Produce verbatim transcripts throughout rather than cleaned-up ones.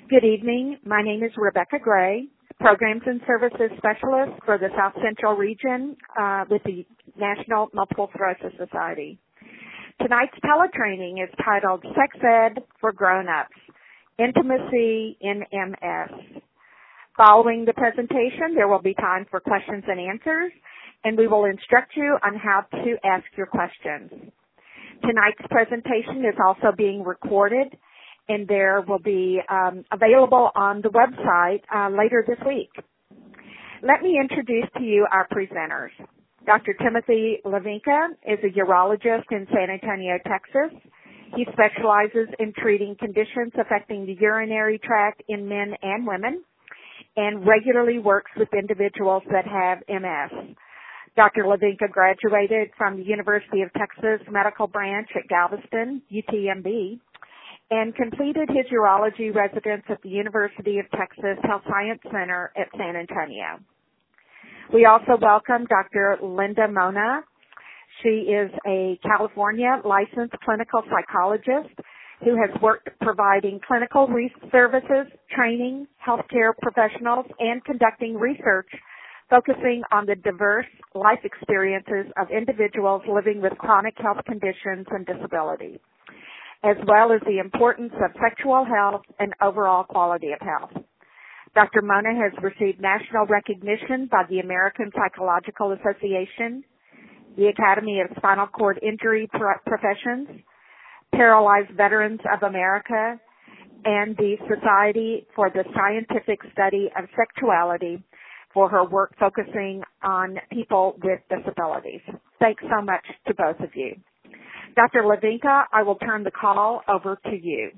Good evening. My name is Rebecca Gray, Programs and Services Specialist for the South Central Region uh, with the National Multiple Sclerosis Society. Tonight's teletraining is titled Sex Ed for Grown-Ups, Intimacy in M S. Following the presentation, there will be time for questions and answers, and we will instruct you on how to ask your questions. Tonight's presentation is also being recorded, and there will be um, available on the website uh, later this week. Let me introduce to you our presenters. Doctor Timothy Levinka is a urologist in San Antonio, Texas. He specializes in treating conditions affecting the urinary tract in men and women and regularly works with individuals that have M S. Doctor Levinka graduated from the University of Texas Medical Branch at Galveston, U T M B, and completed his urology residence at the University of Texas Health Science Center at San Antonio. We also welcome Doctor Linda Mona. She is a California licensed clinical psychologist who has worked providing clinical services, training healthcare professionals, and conducting research focusing on the diverse life experiences of individuals living with chronic health conditions and disabilities, as well as the importance of sexual health and overall quality of health. Doctor Mona has received national recognition by the American Psychological Association, the Academy of Spinal Cord Injury Professions, Paralyzed Veterans of America, and the Society for the Scientific Study of Sexuality for her work focusing on people with disabilities. Thanks so much to both of you. Doctor Levinka, I will turn the call over to you.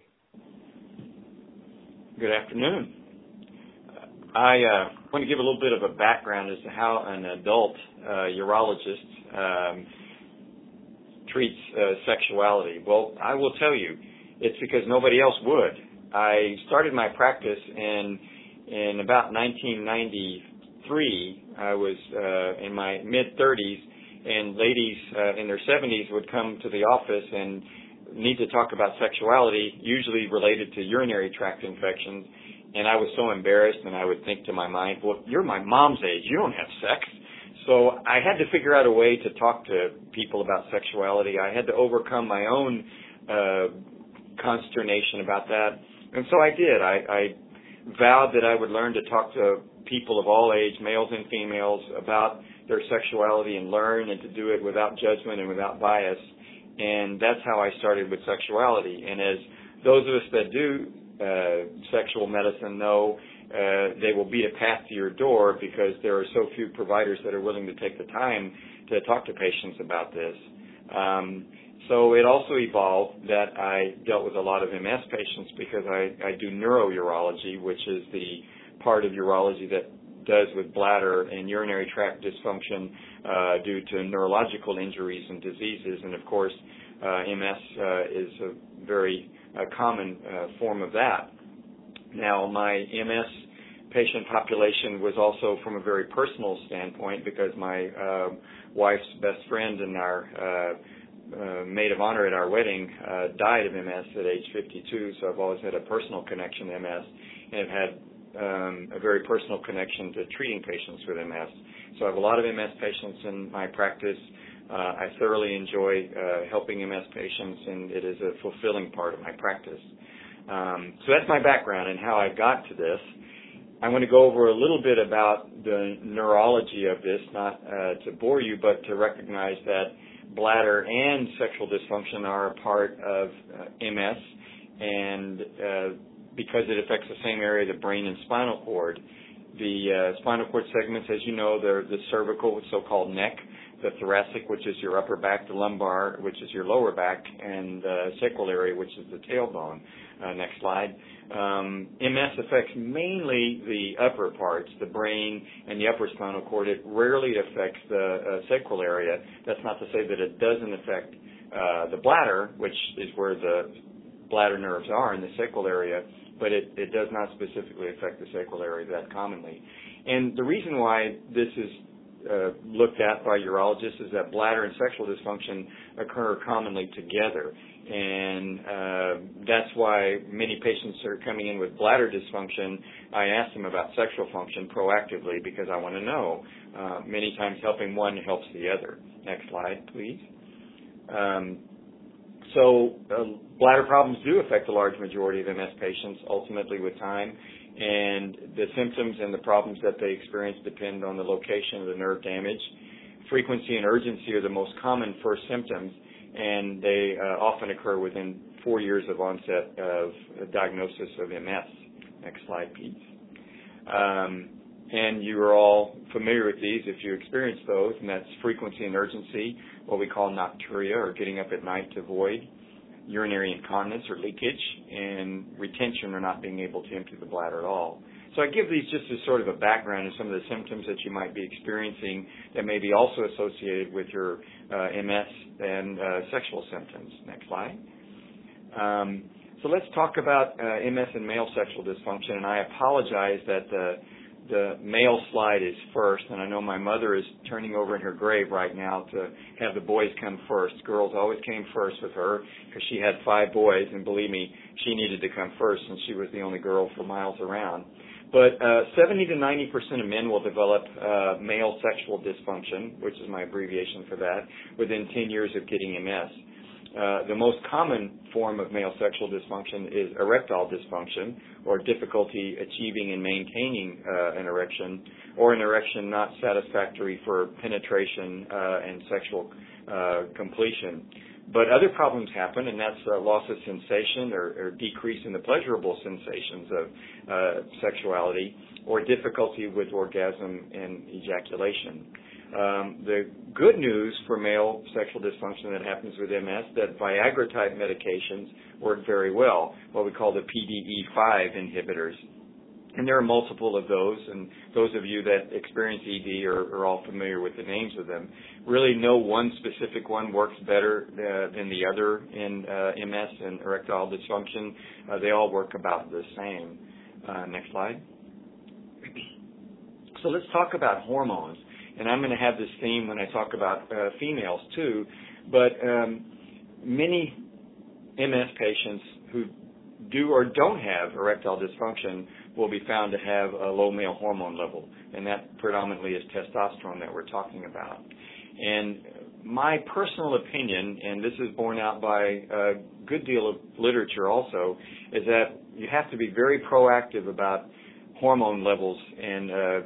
Good afternoon. I uh, want to give a little bit of a background as to how an adult uh, urologist um, treats uh, sexuality. Well, I will tell you, it's because nobody else would. I started my practice in in about nineteen ninety-three. I was uh, in my mid-thirties, and ladies uh, in their seventies would come to the office and need to talk about sexuality, usually related to urinary tract infections. And I was so embarrassed, and I would think to my mind, well, you're my mom's age. You don't have sex. So I had to figure out a way to talk to people about sexuality. I had to overcome my own uh, consternation about that. And so I did. I, I vowed that I would learn to talk to people of all age, males and females, about their sexuality and learn and to do it without judgment and without bias. And that's how I started with sexuality. And as those of us that do uh, sexual medicine know, uh, they will beat a path to your door because there are so few providers that are willing to take the time to talk to patients about this. Um, so it also evolved that I dealt with a lot of M S patients because I, I do neurourology, which is the part of urology that does with bladder and urinary tract dysfunction uh, due to neurological injuries and diseases. And, of course, uh, M S uh, is a very uh, common uh, form of that. Now, my M S patient population was also from a very personal standpoint because my uh, wife's best friend and our uh, uh, maid of honor at our wedding uh, died of M S at age fifty-two, so I've always had a personal connection to M S and have had Um, a very personal connection to treating patients with M S. So I have a lot of M S patients in my practice. Uh, I thoroughly enjoy uh, helping M S patients, and it is a fulfilling part of my practice. Um, so that's my background and how I got to this. I want to go over a little bit about the neurology of this, not uh, to bore you, but to recognize that bladder and sexual dysfunction are a part of uh, M S, and uh, because it affects the same area, the brain and spinal cord. The uh, spinal cord segments, as you know, they're the cervical, so-called neck, the thoracic, which is your upper back, the lumbar, which is your lower back, and the uh, sacral area, which is the tailbone. Uh, next slide. Um, M S affects mainly the upper parts, the brain and the upper spinal cord. It rarely affects the uh, sacral area. That's not to say that it doesn't affect uh, the bladder, which is where the bladder nerves are in the sacral area, but it, it does not specifically affect the sacral area that commonly. And the reason why this is uh, looked at by urologists is that bladder and sexual dysfunction occur commonly together. And uh, that's why many patients are coming in with bladder dysfunction. I ask them about sexual function proactively because I want to know. Uh, many times helping one helps the other. Next slide, please. Um, so uh, bladder problems do affect a large majority of M S patients ultimately with time. And the symptoms and the problems that they experience depend on the location of the nerve damage. Frequency and urgency are the most common first symptoms, and they uh, often occur within four years of onset of a diagnosis of M S. Next slide, please. Um, and you are all familiar with these if you experience those, and that's frequency and urgency, what we call nocturia, or getting up at night to void, urinary incontinence or leakage, and retention or not being able to empty the bladder at all. So I give these just as sort of a background of some of the symptoms that you might be experiencing that may be also associated with your uh, M S and uh, sexual symptoms. Next slide. Um, so let's talk about uh, M S and male sexual dysfunction, and I apologize that the The male slide is first, and I know my mother is turning over in her grave right now to have the boys come first. Girls always came first with her because she had five boys, and believe me, she needed to come first since she was the only girl for miles around. But uh, seventy to ninety percent of men will develop uh, male sexual dysfunction, which is my abbreviation for that, within ten years of getting M S. Uh, the most common form of male sexual dysfunction is erectile dysfunction, or difficulty achieving and maintaining uh, an erection, or an erection not satisfactory for penetration uh, and sexual uh, completion. But other problems happen, and that's uh, loss of sensation or, or decrease in the pleasurable sensations of uh, sexuality, or difficulty with orgasm and ejaculation. Um, the good news for male sexual dysfunction that happens with M S, that Viagra-type medications work very well, what we call the P D E five inhibitors. And there are multiple of those, and those of you that experience E D are, are all familiar with the names of them. Really no one specific one works better uh, than the other in uh, M S and erectile dysfunction. Uh, they all work about the same. Uh, next slide. So let's talk about hormones. And I'm going to have this theme when I talk about uh, females too, but um, many M S patients who do or don't have erectile dysfunction will be found to have a low male hormone level, and that predominantly is testosterone that we're talking about. And my personal opinion, and this is borne out by a good deal of literature also, is that you have to be very proactive about hormone levels and uh,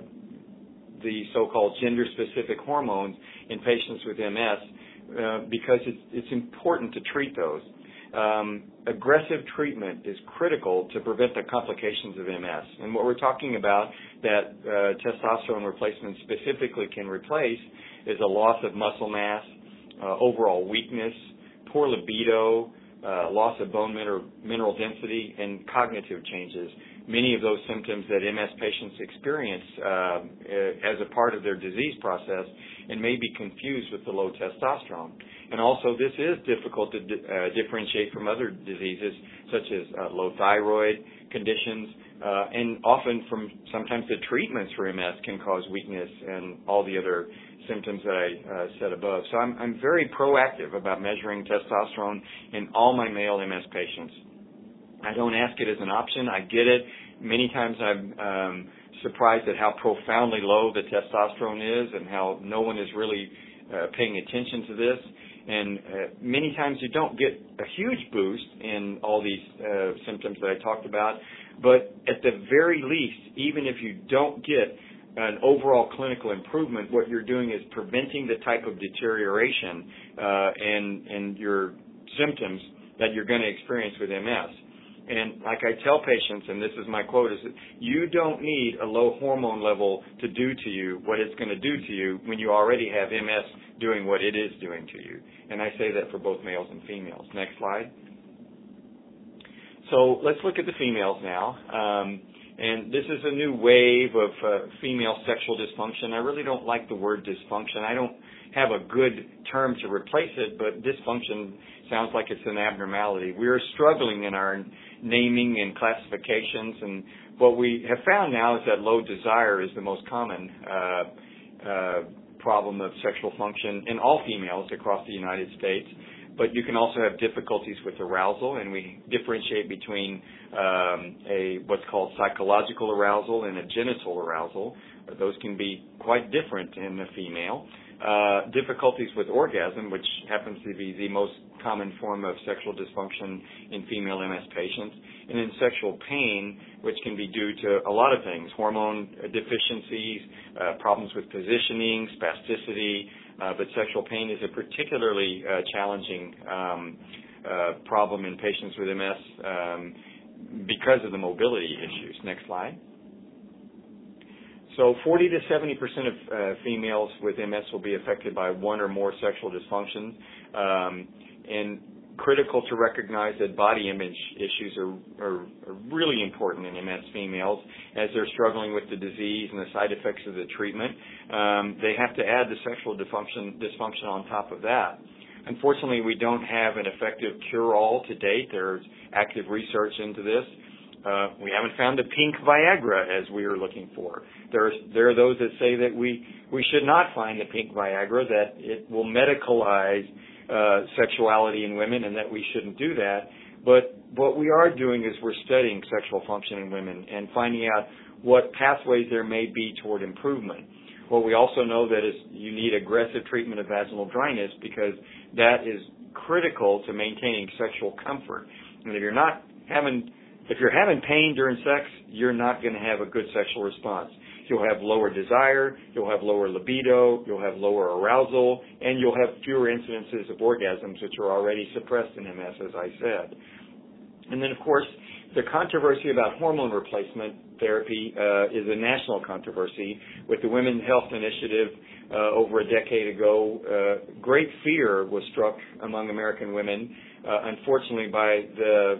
the so-called gender-specific hormones in patients with M S uh, because it's, it's important to treat those. Um, aggressive treatment is critical to prevent the complications of M S. And what we're talking about that uh, testosterone replacement specifically can replace is a loss of muscle mass, uh, overall weakness, poor libido, uh, loss of bone mineral, mineral density, and cognitive changes. Many of those symptoms that M S patients experience uh, as a part of their disease process and may be confused with the low testosterone. And also this is difficult to di- uh, differentiate from other diseases such as uh, low thyroid conditions, uh, and often from sometimes the treatments for M S can cause weakness and all the other symptoms that I uh, said above. So I'm, I'm very proactive about measuring testosterone in all my male M S patients. I don't ask it as an option. I get it. Many times I'm um, surprised at how profoundly low the testosterone is and how no one is really uh, paying attention to this. And uh, many times you don't get a huge boost in all these uh, symptoms that I talked about. But at the very least, even if you don't get an overall clinical improvement, what you're doing is preventing the type of deterioration uh, and, and your symptoms that you're going to experience with M S. And like I tell patients, and this is my quote, is that you don't need a low hormone level to do to you what it's going to do to you when you already have M S doing what it is doing to you. And I say that for both males and females. Next slide. So let's look at the females now. Um, and this is a new wave of uh, female sexual dysfunction. I really don't like the word dysfunction. I don't have a good term to replace it, but dysfunction sounds like it's an abnormality. We are struggling in our naming and classifications, and what we have found now is that low desire is the most common uh, uh, problem of sexual function in all females across the United States. But you can also have difficulties with arousal, and we differentiate between um, a what's called psychological arousal and a genital arousal. Those can be quite different in the female. Uh, difficulties with orgasm, which happens to be the most common form of sexual dysfunction in female M S patients, and then sexual pain, which can be due to a lot of things: hormone deficiencies, uh, problems with positioning, spasticity. Uh, but sexual pain is a particularly uh, challenging um, uh, problem in patients with M S um, because of the mobility issues. Next slide. So forty to seventy percent of uh, females with M S will be affected by one or more sexual dysfunctions. Um, and critical to recognize that body image issues are, are, are really important in M S females as they're struggling with the disease and the side effects of the treatment. Um, they have to add the sexual dysfunction, dysfunction on top of that. Unfortunately, we don't have an effective cure-all to date. There's active research into this. Uh, we haven't found the pink Viagra as we were looking for. There are, there are those that say that we, we should not find the pink Viagra, that it will medicalize uh, sexuality in women and that we shouldn't do that. But what we are doing is we're studying sexual function in women and finding out what pathways there may be toward improvement. What we also know that is you need aggressive treatment of vaginal dryness because that is critical to maintaining sexual comfort. And if you're not having If you're having pain during sex, you're not going to have a good sexual response. You'll have lower desire, you'll have lower libido, you'll have lower arousal, and you'll have fewer incidences of orgasms, which are already suppressed in M S, as I said. And then, of course, the controversy about hormone replacement therapy uh, is a national controversy. With the Women's Health Initiative uh, over a decade ago, uh, great fear was struck among American women, uh, unfortunately, by the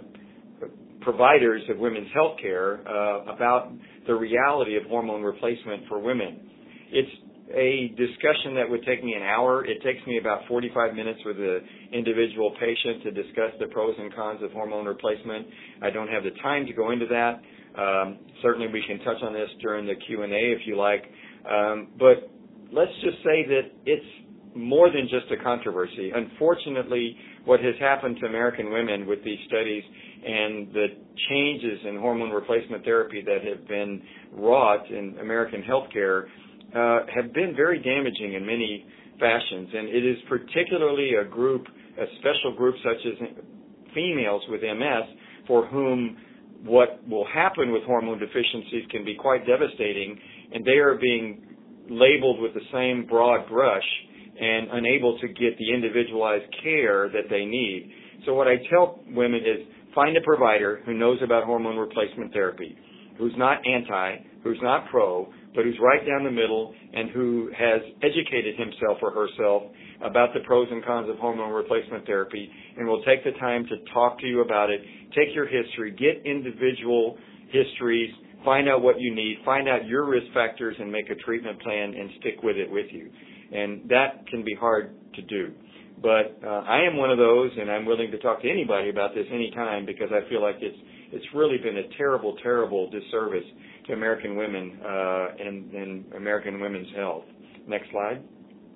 providers of women's health care uh, about the reality of hormone replacement for women. It's a discussion that would take me an hour. It takes me about forty-five minutes with an individual patient to discuss the pros and cons of hormone replacement. I don't have the time to go into that. Um, certainly we can touch on this during the Q and A if you like. Um, but let's just say that it's more than just a controversy. Unfortunately, what has happened to American women with these studies and the changes in hormone replacement therapy that have been wrought in American healthcare uh, have been very damaging in many fashions. And it is particularly a group, a special group such as females with M S, for whom what will happen with hormone deficiencies can be quite devastating, and they are being labeled with the same broad brush and unable to get the individualized care that they need. So what I tell women is find a provider who knows about hormone replacement therapy, who's not anti, who's not pro, but who's right down the middle and who has educated himself or herself about the pros and cons of hormone replacement therapy and will take the time to talk to you about it, take your history, get individual histories, find out what you need, find out your risk factors, and make a treatment plan and stick with it with you. And that can be hard to do. But uh, I am one of those, and I'm willing to talk to anybody about this anytime because I feel like it's it's really been a terrible, terrible disservice to American women uh, and, and American women's health. Next slide.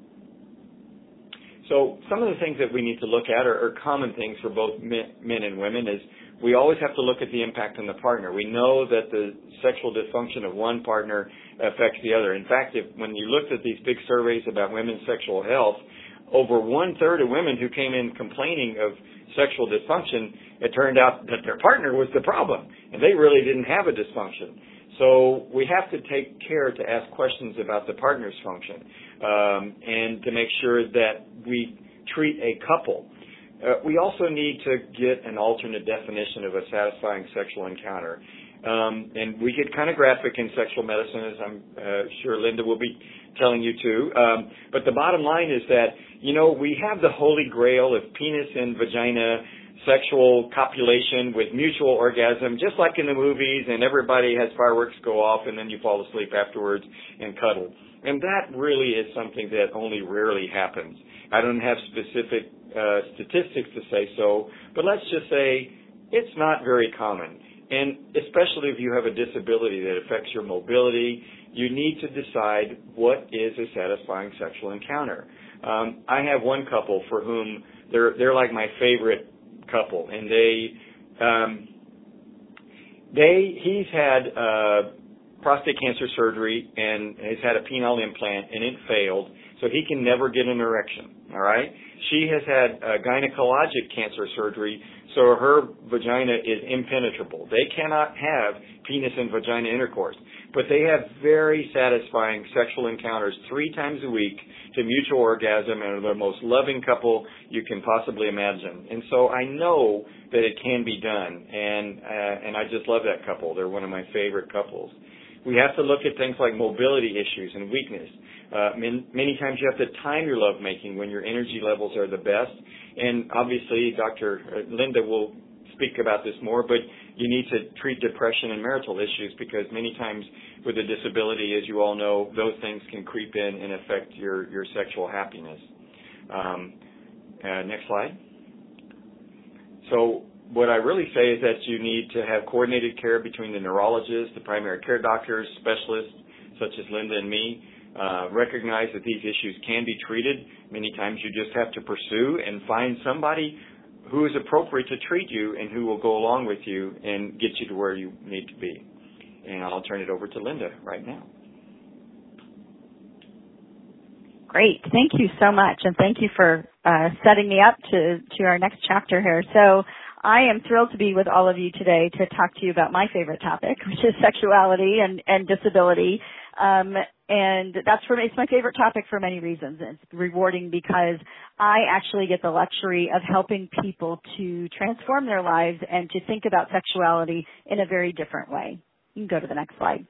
So some of the things that we need to look at are, are common things for both men, men and women is we always have to look at the impact on the partner. We know that the sexual dysfunction of one partner affects the other. In fact, if, when you looked at these big surveys about women's sexual health, over one-third of women who came in complaining of sexual dysfunction, it turned out that their partner was the problem, and they really didn't have a dysfunction. So we have to take care to ask questions about the partner's function um, and to make sure that we treat a couple. Uh, we also need to get an alternate definition of a satisfying sexual encounter. Um, and we get kind of graphic in sexual medicine, as I'm uh, sure Linda will be telling you too. Um, but the bottom line is that, you know, we have the holy grail of penis and vagina sexual copulation with mutual orgasm, just like in the movies, and everybody has fireworks go off, and then you fall asleep afterwards and cuddle. And that really is something that only rarely happens. I don't have specific uh, statistics to say so, but let's just say it's not very common. and especially if you have a disability that affects your mobility, you need to decide what is a satisfying sexual encounter. Um, I have one couple for whom they're they're like my favorite couple, and they um, they he's had uh, prostate cancer surgery and has had a penile implant, and it failed, so he can never get an erection. All right. She has had uh, gynecologic cancer surgery, so her vagina is impenetrable. They cannot have penis and vagina intercourse, but they have very satisfying sexual encounters three times a week to mutual orgasm, and are the most loving couple you can possibly imagine. And so I know that it can be done, and uh, and I just love that couple. They're one of my favorite couples. We have to look at things like mobility issues and weakness. Uh, many, many times you have to time your lovemaking when your energy levels are the best. And obviously, Doctor Linda will speak about this more, but you need to treat depression and marital issues, because many times with a disability, as you all know, those things can creep in and affect your, your sexual happiness. Um, uh, next slide. So what I really say is that you need to have coordinated care between the neurologist, the primary care doctors, specialists such as Linda and me. Uh, recognize that these issues can be treated. Many times you just have to pursue and find somebody who is appropriate to treat you and who will go along with you and get you to where you need to be. And I'll turn it over to Linda right now. Great. Thank you so much, and thank you for uh, setting me up to, to our next chapter here. So I am thrilled to be with all of you today to talk to you about my favorite topic, which is sexuality and, and disability. Um, and that's for me, it's my favorite topic for many reasons. It's rewarding because I actually get the luxury of helping people to transform their lives and to think about sexuality in a very different way. You can go to the next slide.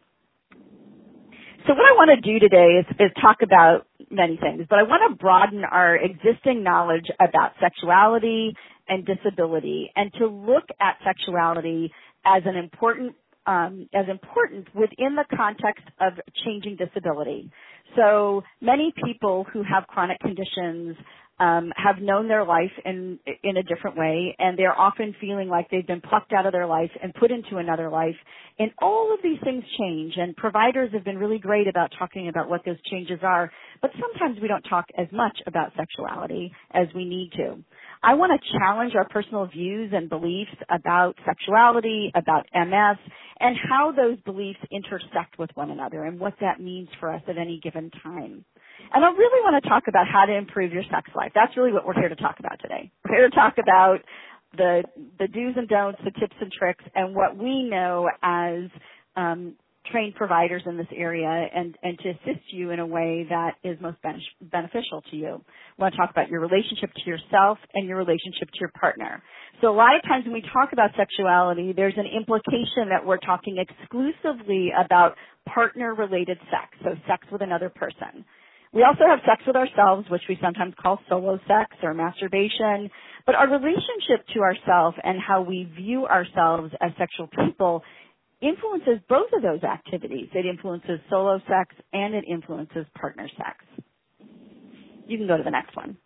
So what I want to do today is, is talk about many things, but I want to broaden our existing knowledge about sexuality and disability, and to look at sexuality as an important um, as important within the context of changing disability. So many people who have chronic conditions um, have known their life in in a different way, and they're often feeling like they've been plucked out of their life and put into another life. And all of these things change, and providers have been really great about talking about what those changes are, but sometimes we don't talk as much about sexuality as we need to. I want to challenge our personal views and beliefs about sexuality, about M S, and how those beliefs intersect with one another and what that means for us at any given time. And I really want to talk about how to improve your sex life. That's really what we're here to talk about today. We're here to talk about the the do's and don'ts, the tips and tricks, and what we know as um, trained providers in this area, and, and to assist you in a way that is most beneficial to you. We want to talk about your relationship to yourself and your relationship to your partner. So a lot of times when we talk about sexuality, there's an implication that we're talking exclusively about partner-related sex, so sex with another person. We also have sex with ourselves, which we sometimes call solo sex or masturbation, but our relationship to ourselves and how we view ourselves as sexual people influences both of those activities. It influences solo sex and it influences partner sex. You can go to the next one.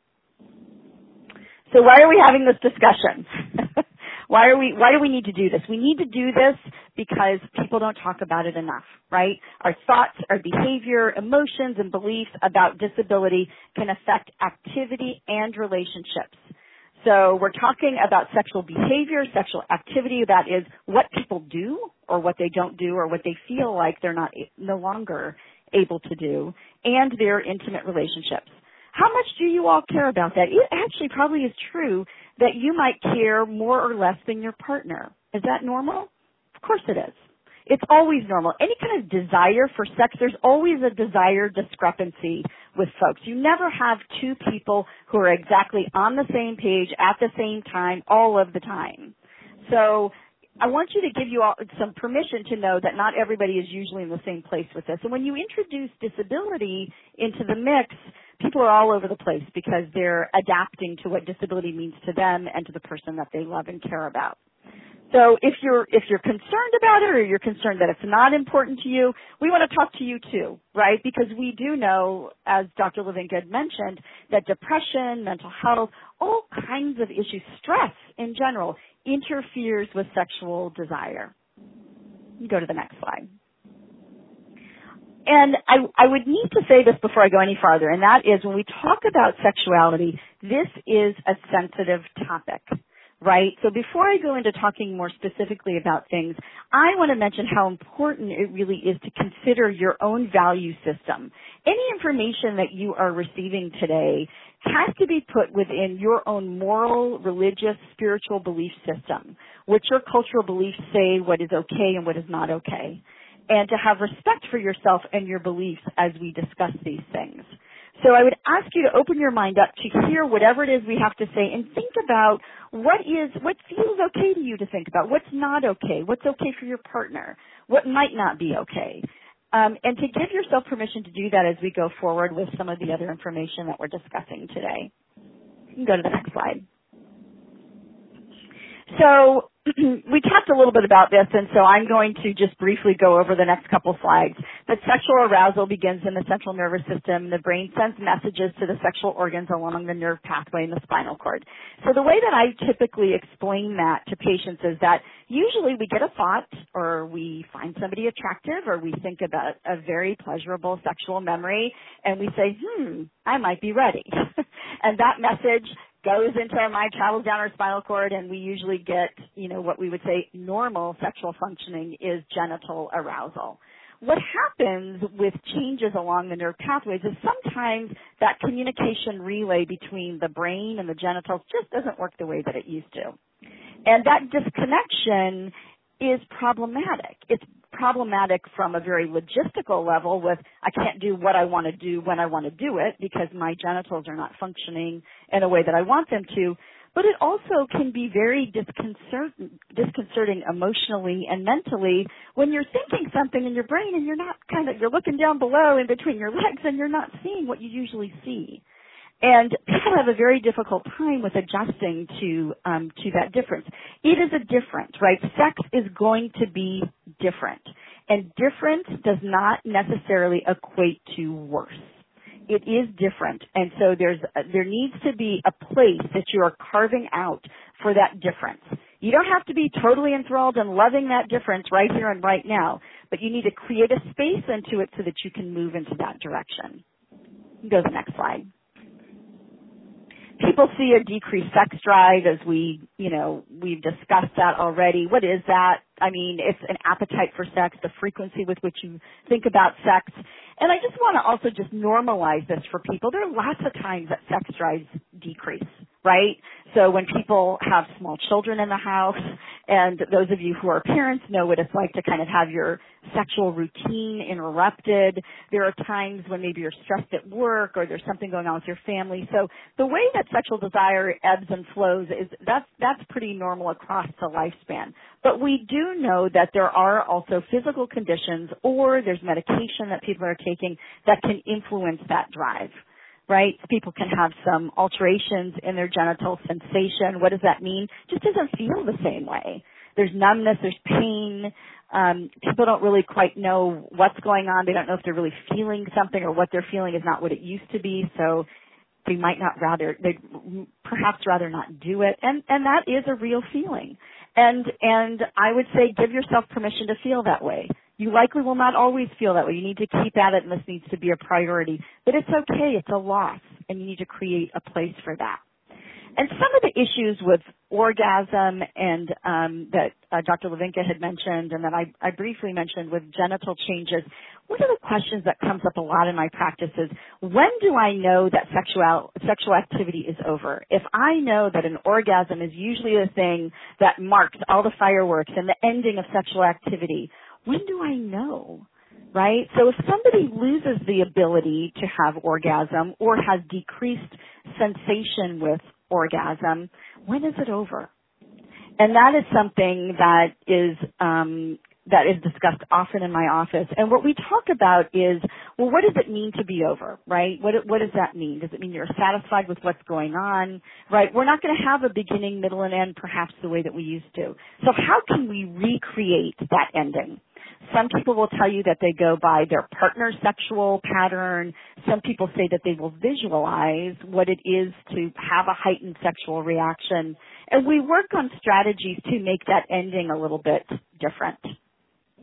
So why are we having this discussion? Why are we, why do we need to do this? We need to do this because people don't talk about it enough, right? Our thoughts, our behavior, emotions, and beliefs about disability can affect activity and relationships. So we're talking about sexual behavior, sexual activity, that is what people do or what they don't do or what they feel like they're not no longer able to do, and their intimate relationships. How much do you all care about that? It actually probably is true that you might care more or less than your partner. Is that normal? Of course it is. It's always normal. Any kind of desire for sex, there's always a desire discrepancy with folks. You never have two people who are exactly on the same page at the same time all of the time. So I want you to give you all some permission to know that not everybody is usually in the same place with this. And when you introduce disability into the mix, people are all over the place because they're adapting to what disability means to them and to the person that they love and care about. So if you're if you're concerned about it or you're concerned that it's not important to you, we want to talk to you too, right? Because we do know, as Doctor Levinka had mentioned, that depression, mental health, all kinds of issues, stress in general, interferes with sexual desire. Go to the next slide. And I, I would need to say this before I go any farther, and that is when we talk about sexuality, this is a sensitive topic, right? So before I go into talking more specifically about things, I want to mention how important it really is to consider your own value system. Any information that you are receiving today has to be put within your own moral, religious, spiritual belief system, what your cultural beliefs say, what is okay and what is not okay, and to have respect for yourself and your beliefs as we discuss these things. So I would ask you to open your mind up to hear whatever it is we have to say and think about what is, what feels okay to you to think about, what's not okay, what's okay for your partner, what might not be okay. Um, and to give yourself permission to do that as we go forward with some of the other information that we're discussing today. You can go to the next slide. So we talked a little bit about this, and so I'm going to just briefly go over the next couple slides. But sexual arousal begins in the central nervous system. The brain sends messages to the sexual organs along the nerve pathway in the spinal cord. So the way that I typically explain that to patients is that usually we get a thought, or we find somebody attractive, or we think about a very pleasurable sexual memory, and we say, hmm, I might be ready. And that message goes into our mind, travels down our spinal cord, and we usually get, you know, what we would say normal sexual functioning is genital arousal. What happens with changes along the nerve pathways is sometimes that communication relay between the brain and the genitals just doesn't work the way that it used to. And that disconnection is problematic. It's problematic from a very logistical level with I can't do what I want to do when I want to do it because my genitals are not functioning in a way that I want them to. But it also can be very disconcerting, disconcerting emotionally and mentally when you're thinking something in your brain and you're not kind of, you're looking down below in between your legs and you're not seeing what you usually see. And people have a very difficult time with adjusting to um, to that difference. It is a different, right? Sex is going to be different. And different does not necessarily equate to worse. It is different. And so there's there needs to be a place that you are carving out for that difference. You don't have to be totally enthralled and loving that difference right here and right now, but you need to create a space into it so that you can move into that direction. Go to the next slide. People see a decreased sex drive as we, you know, we've discussed that already. What is that? I mean, it's an appetite for sex, the frequency with which you think about sex. And I just want to also just normalize this for people. There are lots of times that sex drives decrease, right? So when people have small children in the house, and those of you who are parents know what it's like to kind of have your sexual routine interrupted. There are times when maybe you're stressed at work or there's something going on with your family. So the way that sexual desire ebbs and flows is that's that's pretty normal across the lifespan. But we do know that there are also physical conditions or there's medication that people are taking that can influence that drive. Right? People can have some alterations in their genital sensation. What does that mean? Just doesn't feel the same way. There's numbness, there's pain. Um, people don't really quite know what's going on. They don't know if they're really feeling something or what they're feeling is not what it used to be. So they might not rather, they'd perhaps rather not do it. And, and that is a real feeling. And, and I would say give yourself permission to feel that way. You likely will not always feel that way. You need to keep at it, and this needs to be a priority. But it's okay. It's a loss, and you need to create a place for that. And some of the issues with orgasm and um, that uh, Doctor Levinka had mentioned and that I, I briefly mentioned with genital changes, one of the questions that comes up a lot in my practice is, when do I know that sexual, sexual activity is over? If I know that an orgasm is usually the thing that marks all the fireworks and the ending of sexual activity, when do I know, right? So if somebody loses the ability to have orgasm or has decreased sensation with orgasm, when is it over? And that is something that is um, that is discussed often in my office. And what we talk about is, well, what does it mean to be over, right? What what does that mean? Does it mean you're satisfied with what's going on, right? We're not going to have a beginning, middle, and end perhaps the way that we used to. So how can we recreate that ending? Some people will tell you that they go by their partner's sexual pattern. Some people say that they will visualize what it is to have a heightened sexual reaction. And we work on strategies to make that ending a little bit different.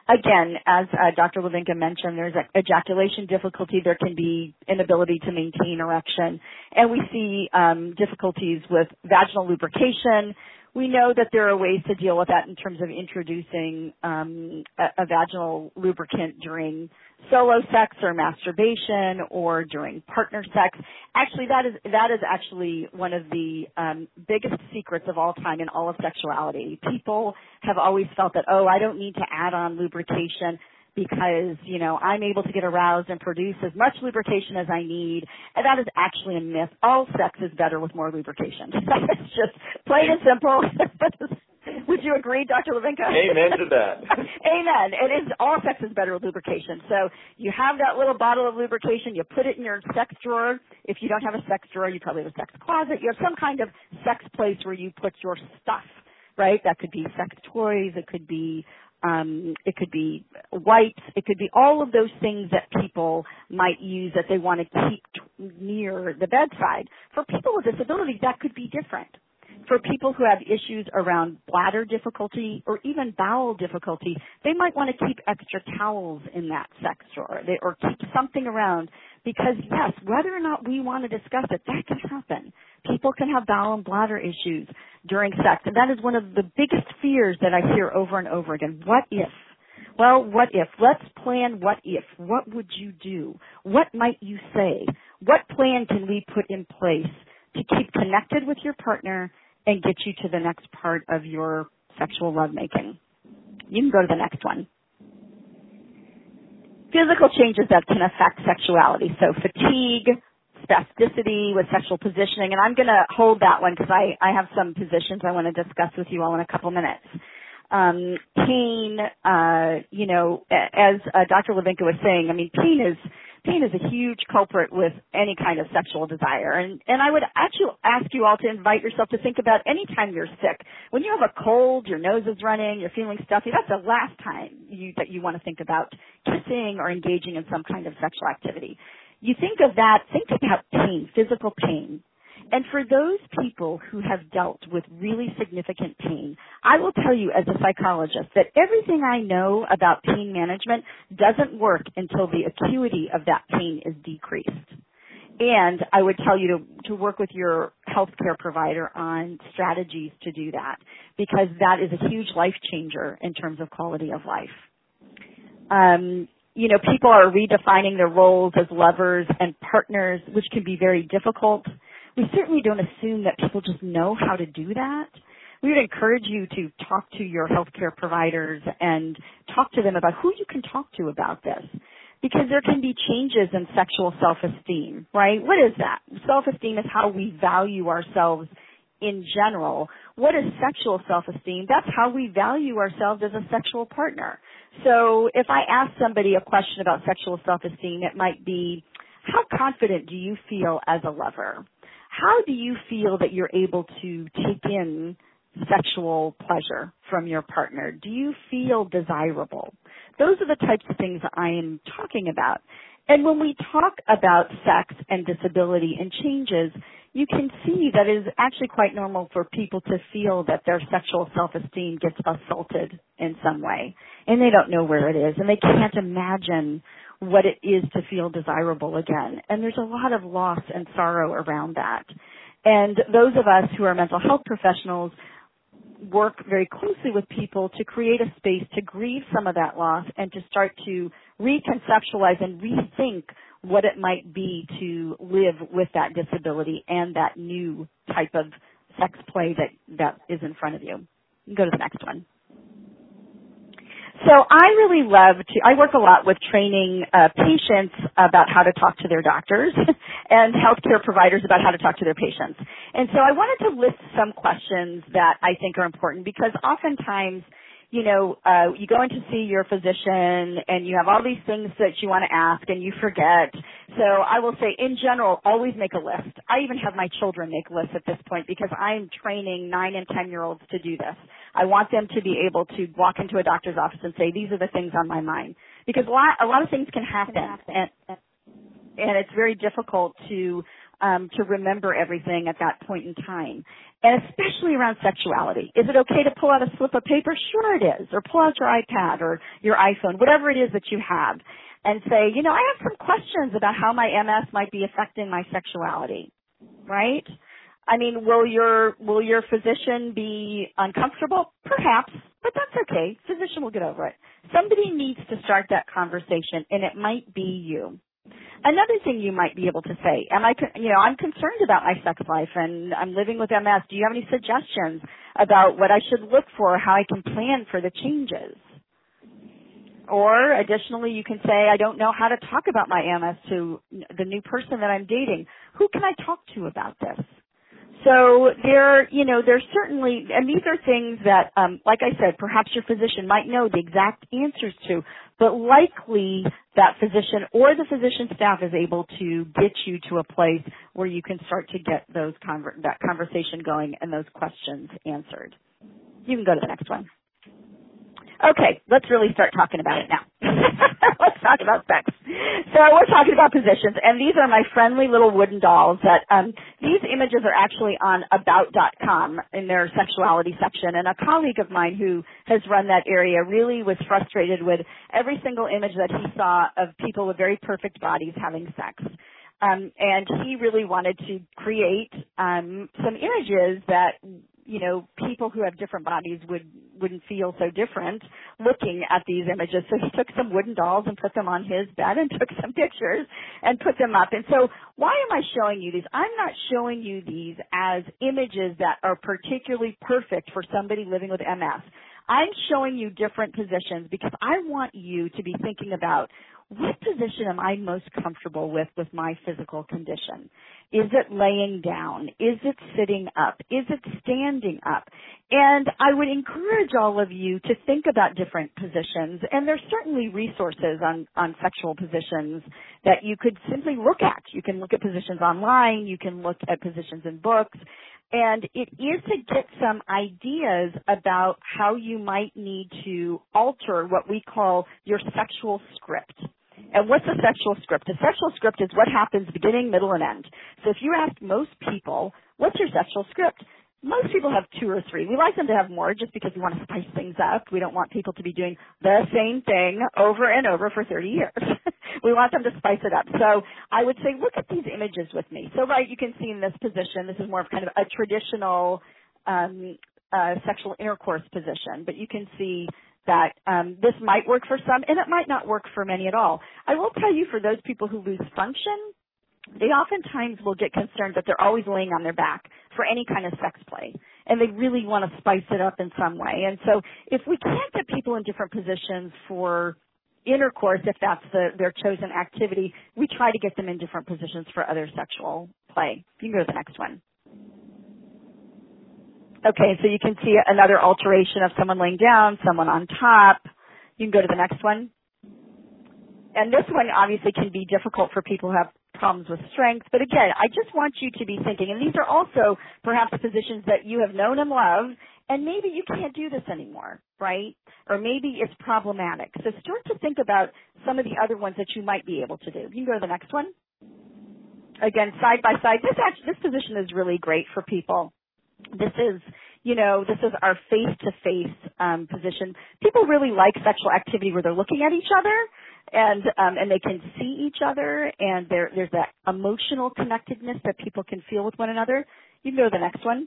again, as uh, Doctor Levinka mentioned, there's ejaculation difficulty. There can be inability to maintain erection. And we see um, difficulties with vaginal lubrication. We know that there are ways to deal with that in terms of introducing um, a, a vaginal lubricant during solo sex or masturbation or during partner sex. Actually, that is that is actually one of the um, biggest secrets of all time in all of sexuality. People have always felt that, oh, I don't need to add on lubrication because, you know, I'm able to get aroused and produce as much lubrication as I need. And that is actually a myth. All sex is better with more lubrication. It's just plain and simple. Would you agree, Doctor Levinka? Amen to that. Amen. It is, all sex is better with lubrication. So you have that little bottle of lubrication. You put it in your sex drawer. If you don't have a sex drawer, you probably have a sex closet. You have some kind of sex place where you put your stuff, right? That could be sex toys. It could be Um, it could be wipes. It could be all of those things that people might use that they want to keep t- near the bedside. For people with disabilities, that could be different. For people who have issues around bladder difficulty or even bowel difficulty, they might want to keep extra towels in that sex drawer they, or keep something around because, yes, whether or not we want to discuss it, that can happen. People can have bowel and bladder issues during sex, and that is one of the biggest fears that I hear over and over again. What if? Well, what if? Let's plan what if. What would you do? What might you say? What plan can we put in place to keep connected with your partner and get you to the next part of your sexual lovemaking? You can go to the next one. Physical changes that can affect sexuality. So fatigue, spasticity with sexual positioning. And I'm going to hold that one because I, I have some positions I want to discuss with you all in a couple minutes. Um, pain, uh, you know, as uh, Doctor Levinka was saying, I mean, pain is Pain is a huge culprit with any kind of sexual desire. And, and I would actually ask you all to invite yourself to think about any time you're sick. When you have a cold, your nose is running, you're feeling stuffy, that's the last time you, that you want to think about kissing or engaging in some kind of sexual activity. You think of that, think about pain, physical pain. And for those people who have dealt with really significant pain, I will tell you as a psychologist that everything I know about pain management doesn't work until the acuity of that pain is decreased. And I would tell you to, to work with your healthcare provider on strategies to do that because that is a huge life changer in terms of quality of life. Um, you know, people are redefining their roles as lovers and partners, which can be very difficult. We certainly don't assume that people just know how to do that. We would encourage you to talk to your healthcare providers and talk to them about who you can talk to about this because there can be changes in sexual self-esteem, right? What is that? Self-esteem is how we value ourselves in general. What is sexual self-esteem? That's how we value ourselves as a sexual partner. So if I ask somebody a question about sexual self-esteem, it might be, how confident do you feel as a lover? How do you feel that you're able to take in sexual pleasure from your partner? Do you feel desirable? Those are the types of things that I am talking about. And when we talk about sex and disability and changes, you can see that it is actually quite normal for people to feel that their sexual self-esteem gets assaulted in some way. And they don't know where it is. And they can't imagine what it is to feel desirable again. And there's a lot of loss and sorrow around that. And those of us who are mental health professionals work very closely with people to create a space to grieve some of that loss and to start to reconceptualize and rethink what it might be to live with that disability and that new type of sex play that, that is in front of you. You can go to the next one. So I really love to, I work a lot with training uh, patients about how to talk to their doctors and healthcare providers about how to talk to their patients. And so I wanted to list some questions that I think are important because oftentimes, you know, uh, you go in to see your physician and you have all these things that you want to ask and you forget. So I will say in general, always make a list. I even have my children make lists at this point because I'm training nine and ten year olds to do this. I want them to be able to walk into a doctor's office and say, these are the things on my mind. Because a lot, a lot of things can happen and, and it's very difficult to um, to remember everything at that point in time. And especially around sexuality. Is it okay to pull out a slip of paper? Sure it is. Or pull out your iPad or your iPhone, whatever it is that you have, and say, you know, I have some questions about how my M S might be affecting my sexuality, right? I mean, will your will your physician be uncomfortable? Perhaps, but that's okay. Physician will get over it. Somebody needs to start that conversation, and it might be you. Another thing you might be able to say, am I, you know, I'm concerned about my sex life and I'm living with M S. Do you have any suggestions about what I should look for, how I can plan for the changes? Or additionally, you can say, I don't know how to talk about my M S to the new person that I'm dating. Who can I talk to about this? So there, you know, there's certainly, and these are things that, um, like I said, perhaps your physician might know the exact answers to, but likely that physician or the physician staff is able to get you to a place where you can start to get those conver- that conversation going and those questions answered. You can go to the next one. Okay, let's really start talking about it now. Let's talk about sex. So we're talking about positions, and these are my friendly little wooden dolls that, um, these images are actually on about dot com in their sexuality section, and a colleague of mine who has run that area really was frustrated with every single image that he saw of people with very perfect bodies having sex. Um, and he really wanted to create um, some images that, you know, people who have different bodies would, wouldn't feel so different looking at these images. So he took some wooden dolls and put them on his bed and took some pictures and put them up. And so why am I showing you these? I'm not showing you these as images that are particularly perfect for somebody living with M S. I'm showing you different positions because I want you to be thinking about, what position am I most comfortable with with my physical condition? Is it laying down? Is it sitting up? Is it standing up? And I would encourage all of you to think about different positions. And there's certainly resources on, on sexual positions that you could simply look at. You can look at positions online. You can look at positions in books. And it is to get some ideas about how you might need to alter what we call your sexual script. And what's a sexual script? A sexual script is what happens beginning, middle, and end. So if you ask most people, what's your sexual script? Most people have two or three. We like them to have more just because we want to spice things up. We don't want people to be doing the same thing over and over for thirty years. We want them to spice it up. So I would say, look at these images with me. So, right, you can see in this position, this is more of kind of a traditional um, uh, sexual intercourse position, but you can see that um, this might work for some, and it might not work for many at all. I will tell you, for those people who lose function, they oftentimes will get concerned that they're always laying on their back for any kind of sex play, and they really want to spice it up in some way. And so if we can't get people in different positions for intercourse, if that's the, their chosen activity, we try to get them in different positions for other sexual play. You can go to the next one. Okay, so you can see another alteration of someone laying down, someone on top. You can go to the next one. And this one obviously can be difficult for people who have problems with strength. But again, I just want you to be thinking, and these are also perhaps positions that you have known and loved, and maybe you can't do this anymore, right? Or maybe it's problematic. So start to think about some of the other ones that you might be able to do. You can go to the next one. Again, side by side. This actually, this position is really great for people. This is, you know, this is our face-to-face um, position. People really like sexual activity where they're looking at each other and um, and they can see each other, and there, there's that emotional connectedness that people can feel with one another. You can go to the next one.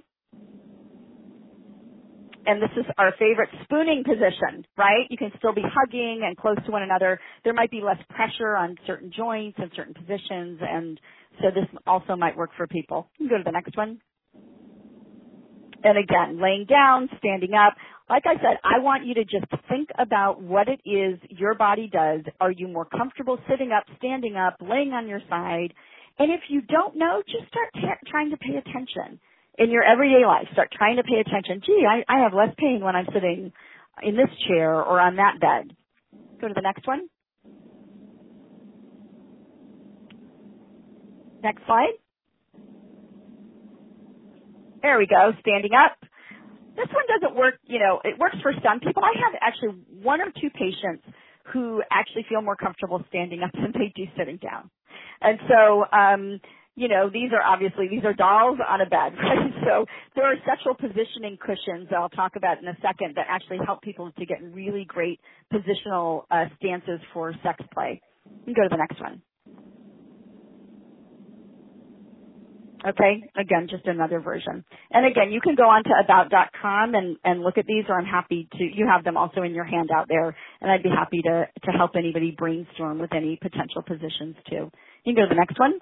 And this is our favorite spooning position, right? You can still be hugging and close to one another. There might be less pressure on certain joints and certain positions, and so this also might work for people. You can go to the next one. And again, laying down, standing up. Like I said, I want you to just think about what it is your body does. Are you more comfortable sitting up, standing up, laying on your side? And if you don't know, just start t- trying to pay attention. In your everyday life, start trying to pay attention. Gee, I, I have less pain when I'm sitting in this chair or on that bed. Go to the next one. Next slide. There we go, standing up. This one doesn't work, you know, it works for some people. I have actually one or two patients who actually feel more comfortable standing up than they do sitting down. And so, um, you know, these are obviously, these are dolls on a bed, right? So there are sexual positioning cushions that I'll talk about in a second that actually help people to get really great positional uh, stances for sex play. You can go to the next one. Okay, again, just another version. And again, you can go on to about dot com and, and look at these, or I'm happy to, you have them also in your handout there, and I'd be happy to, to help anybody brainstorm with any potential positions too. You can go to the next one.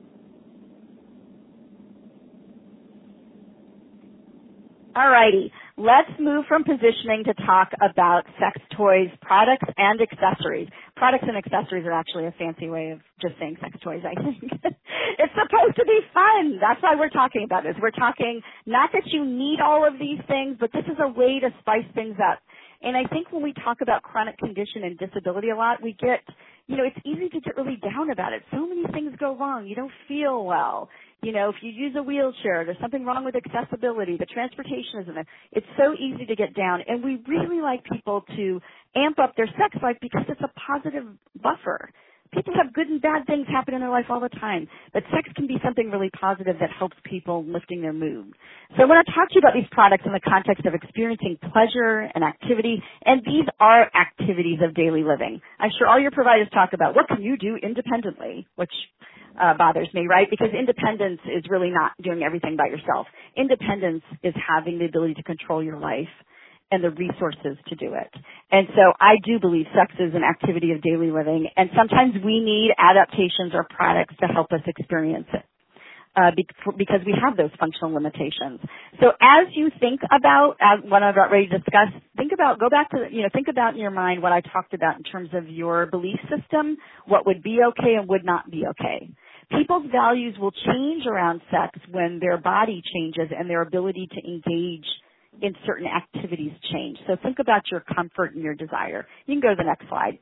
Alrighty, let's move from positioning to talk about sex toys, products, and accessories. Products and accessories are actually a fancy way of just saying sex toys, I think. It's supposed to be fun. That's why we're talking about this. We're talking not that you need all of these things, but this is a way to spice things up. And I think when we talk about chronic condition and disability a lot, we get, you know, it's easy to get really down about it. So many things go wrong. You don't feel well. You know, if you use a wheelchair, there's something wrong with accessibility. The transportation isn't there. It's so easy to get down. And we really like people to amp up their sex life because it's a positive buffer. People have good and bad things happen in their life all the time, but sex can be something really positive that helps people lifting their mood. So I want to talk to you about these products in the context of experiencing pleasure and activity, and these are activities of daily living. I'm sure all your providers talk about what can you do independently, which uh, bothers me, right? Because independence is really not doing everything by yourself. Independence is having the ability to control your life and the resources to do it. And so I do believe sex is an activity of daily living, and sometimes we need adaptations or products to help us experience it uh, because we have those functional limitations. So as you think about, as what I'm about ready to discuss, think about, go back to, you know, think about in your mind what I talked about in terms of your belief system, what would be okay and would not be okay. People's values will change around sex when their body changes and their ability to engage in certain activities change. So think about your comfort and your desire. You can go to the next slide.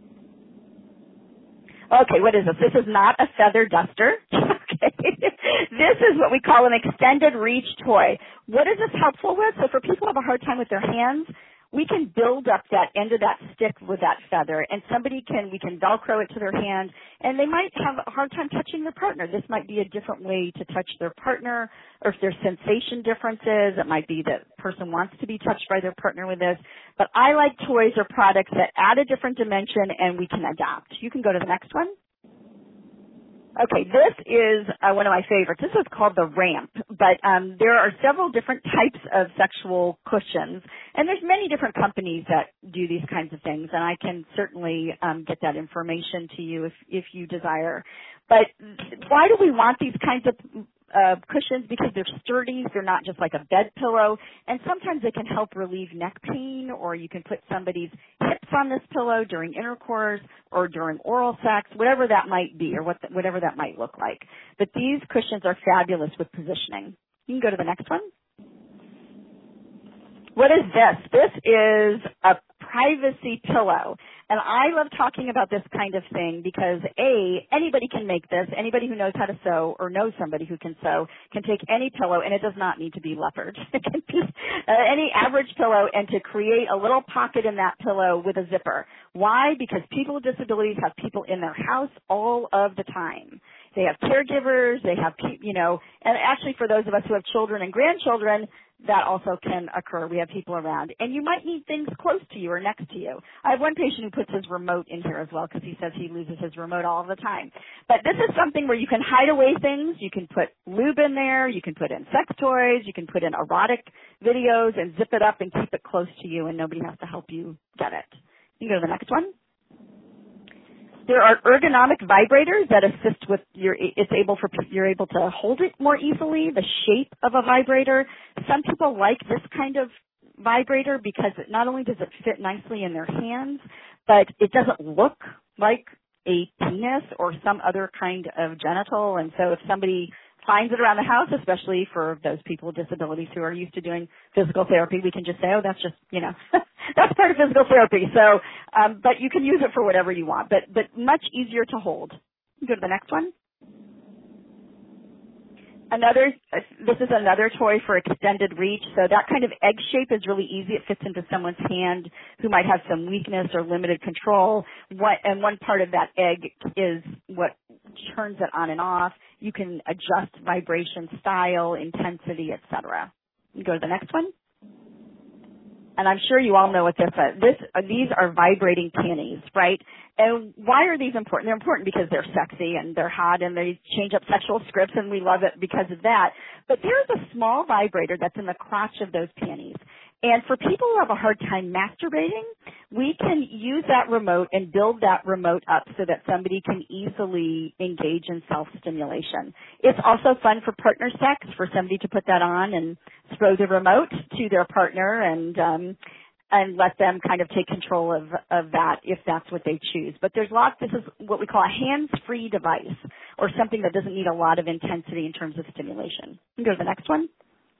Okay, what is this? This is not a feather duster. Okay. This is what we call an extended reach toy. What is this helpful with? So for people who have a hard time with their hands, we can build up that end of that stick with that feather, and somebody can, we can Velcro it to their hand, and they might have a hard time touching their partner. This might be a different way to touch their partner, or if there's sensation differences, it might be that person wants to be touched by their partner with this. But I like toys or products that add a different dimension and we can adapt. You can go to the next one. Okay, this is uh, one of my favorites. This is called the ramp, but um, there are several different types of sexual cushions, and there's many different companies that do these kinds of things, and I can certainly um, get that information to you if, if you desire. But why do we want these kinds of uh, cushions? Because they're sturdy, they're not just like a bed pillow, and sometimes they can help relieve neck pain, or you can put somebody's hips on this pillow during intercourse or during oral sex, whatever that might be, or what the, whatever that might look like. But these cushions are fabulous with positioning. You can go to the next one. What is this? This is a privacy pillow. And I love talking about this kind of thing because, A, anybody can make this. Anybody who knows how to sew or knows somebody who can sew can take any pillow, and it does not need to be leopard. It can be uh, any average pillow, and to create a little pocket in that pillow with a zipper. Why? Because people with disabilities have people in their house all of the time. They have caregivers, they have, you know, and actually for those of us who have children and grandchildren, that also can occur. We have people around. And you might need things close to you or next to you. I have one patient who puts his remote in here as well because he says he loses his remote all the time. But this is something where you can hide away things. You can put lube in there. You can put in sex toys. You can put in erotic videos and zip it up and keep it close to you, and nobody has to help you get it. You can go to the next one. There are ergonomic vibrators that assist with your, it's able for, you're able to hold it more easily, the shape of a vibrator. Some people like this kind of vibrator because it not only does it fit nicely in their hands, but it doesn't look like a penis or some other kind of genital. And so if somebody finds it around the house, especially for those people with disabilities who are used to doing physical therapy, we can just say, oh, that's just, you know, that's part of physical therapy. So, um, but you can use it for whatever you want, but, but much easier to hold. Go to the next one. Another, this is another toy for extended reach. So that kind of egg shape is really easy. It fits into someone's hand who might have some weakness or limited control. What, and one part of that egg is what turns it on and off. You can adjust vibration style, intensity, et cetera. Go to the next one. And I'm sure you all know what this is. This, uh, these are vibrating panties, right? And why are these important? They're important because they're sexy and they're hot and they change up sexual scripts and we love it because of that. But there's a small vibrator that's in the crotch of those panties. And for people who have a hard time masturbating, we can use that remote and build that remote up so that somebody can easily engage in self-stimulation. It's also fun for partner sex for somebody to put that on and throw the remote to their partner and um, and let them kind of take control of, of that if that's what they choose. But there's lots, this is what we call a hands-free device or something that doesn't need a lot of intensity in terms of stimulation. You can go to the next one.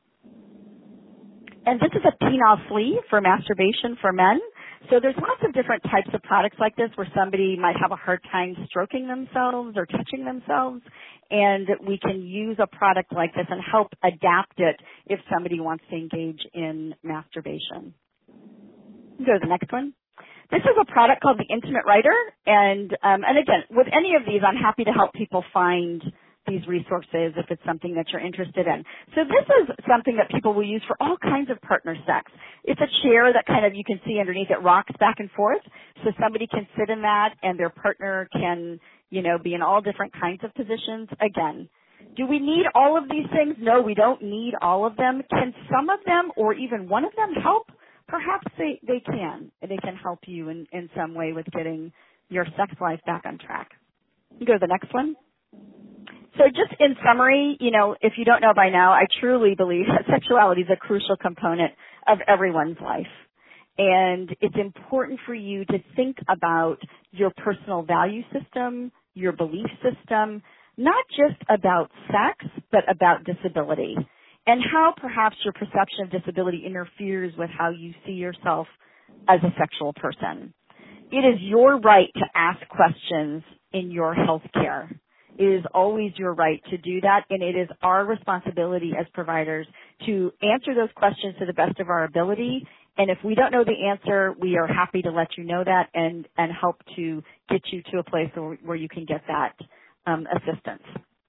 And this is a penile sleeve for masturbation for men. So there's lots of different types of products like this where somebody might have a hard time stroking themselves or touching themselves, and we can use a product like this and help adapt it if somebody wants to engage in masturbation. Go to the next one. This is a product called the Intimate Writer, and um, and again, with any of these, I'm happy to help people find these resources if it's something that you're interested in. So this is something that people will use for all kinds of partner sex. It's a chair that kind of, you can see underneath it rocks back and forth, so somebody can sit in that and their partner can, you know, be in all different kinds of positions. Again, do we need all of these things? No, we don't need all of them. Can some of them or even one of them help? Perhaps they, they can. They can help you in, in some way with getting your sex life back on track. You go to the next one. So just in summary, you know, if you don't know by now, I truly believe that sexuality is a crucial component of everyone's life. And it's important for you to think about your personal value system, your belief system, not just about sex, but about disability, and how perhaps your perception of disability interferes with how you see yourself as a sexual person. It is your right to ask questions in your health care. It is always your right to do that, and it is our responsibility as providers to answer those questions to the best of our ability. And if we don't know the answer, we are happy to let you know that and, and help to get you to a place where, where you can get that um, assistance.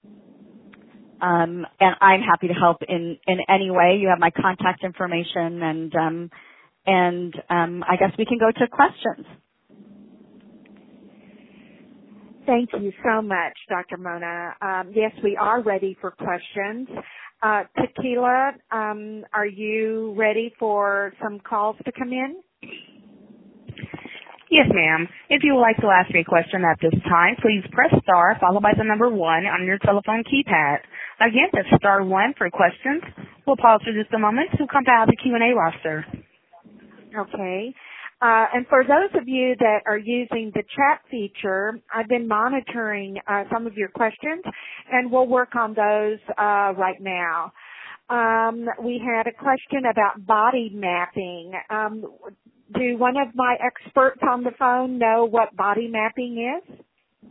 Um, and I'm happy to help in, in any way. You have my contact information, and um, and um, I guess we can go to questions. Thank you so much, Doctor Mona. Um, yes, we are ready for questions. Uh, Tequila, um, are you ready for some calls to come in? Yes, ma'am. If you would like to ask a question at this time, please press star followed by the number one on your telephone keypad. Again, that's star one for questions. We'll pause for just a moment to compile the Q and A roster. Okay. Uh, and for those of you that are using the chat feature, I've been monitoring uh, some of your questions, and we'll work on those uh, right now. Um, we had a question about body mapping. Um, do one of my experts on the phone know what body mapping is?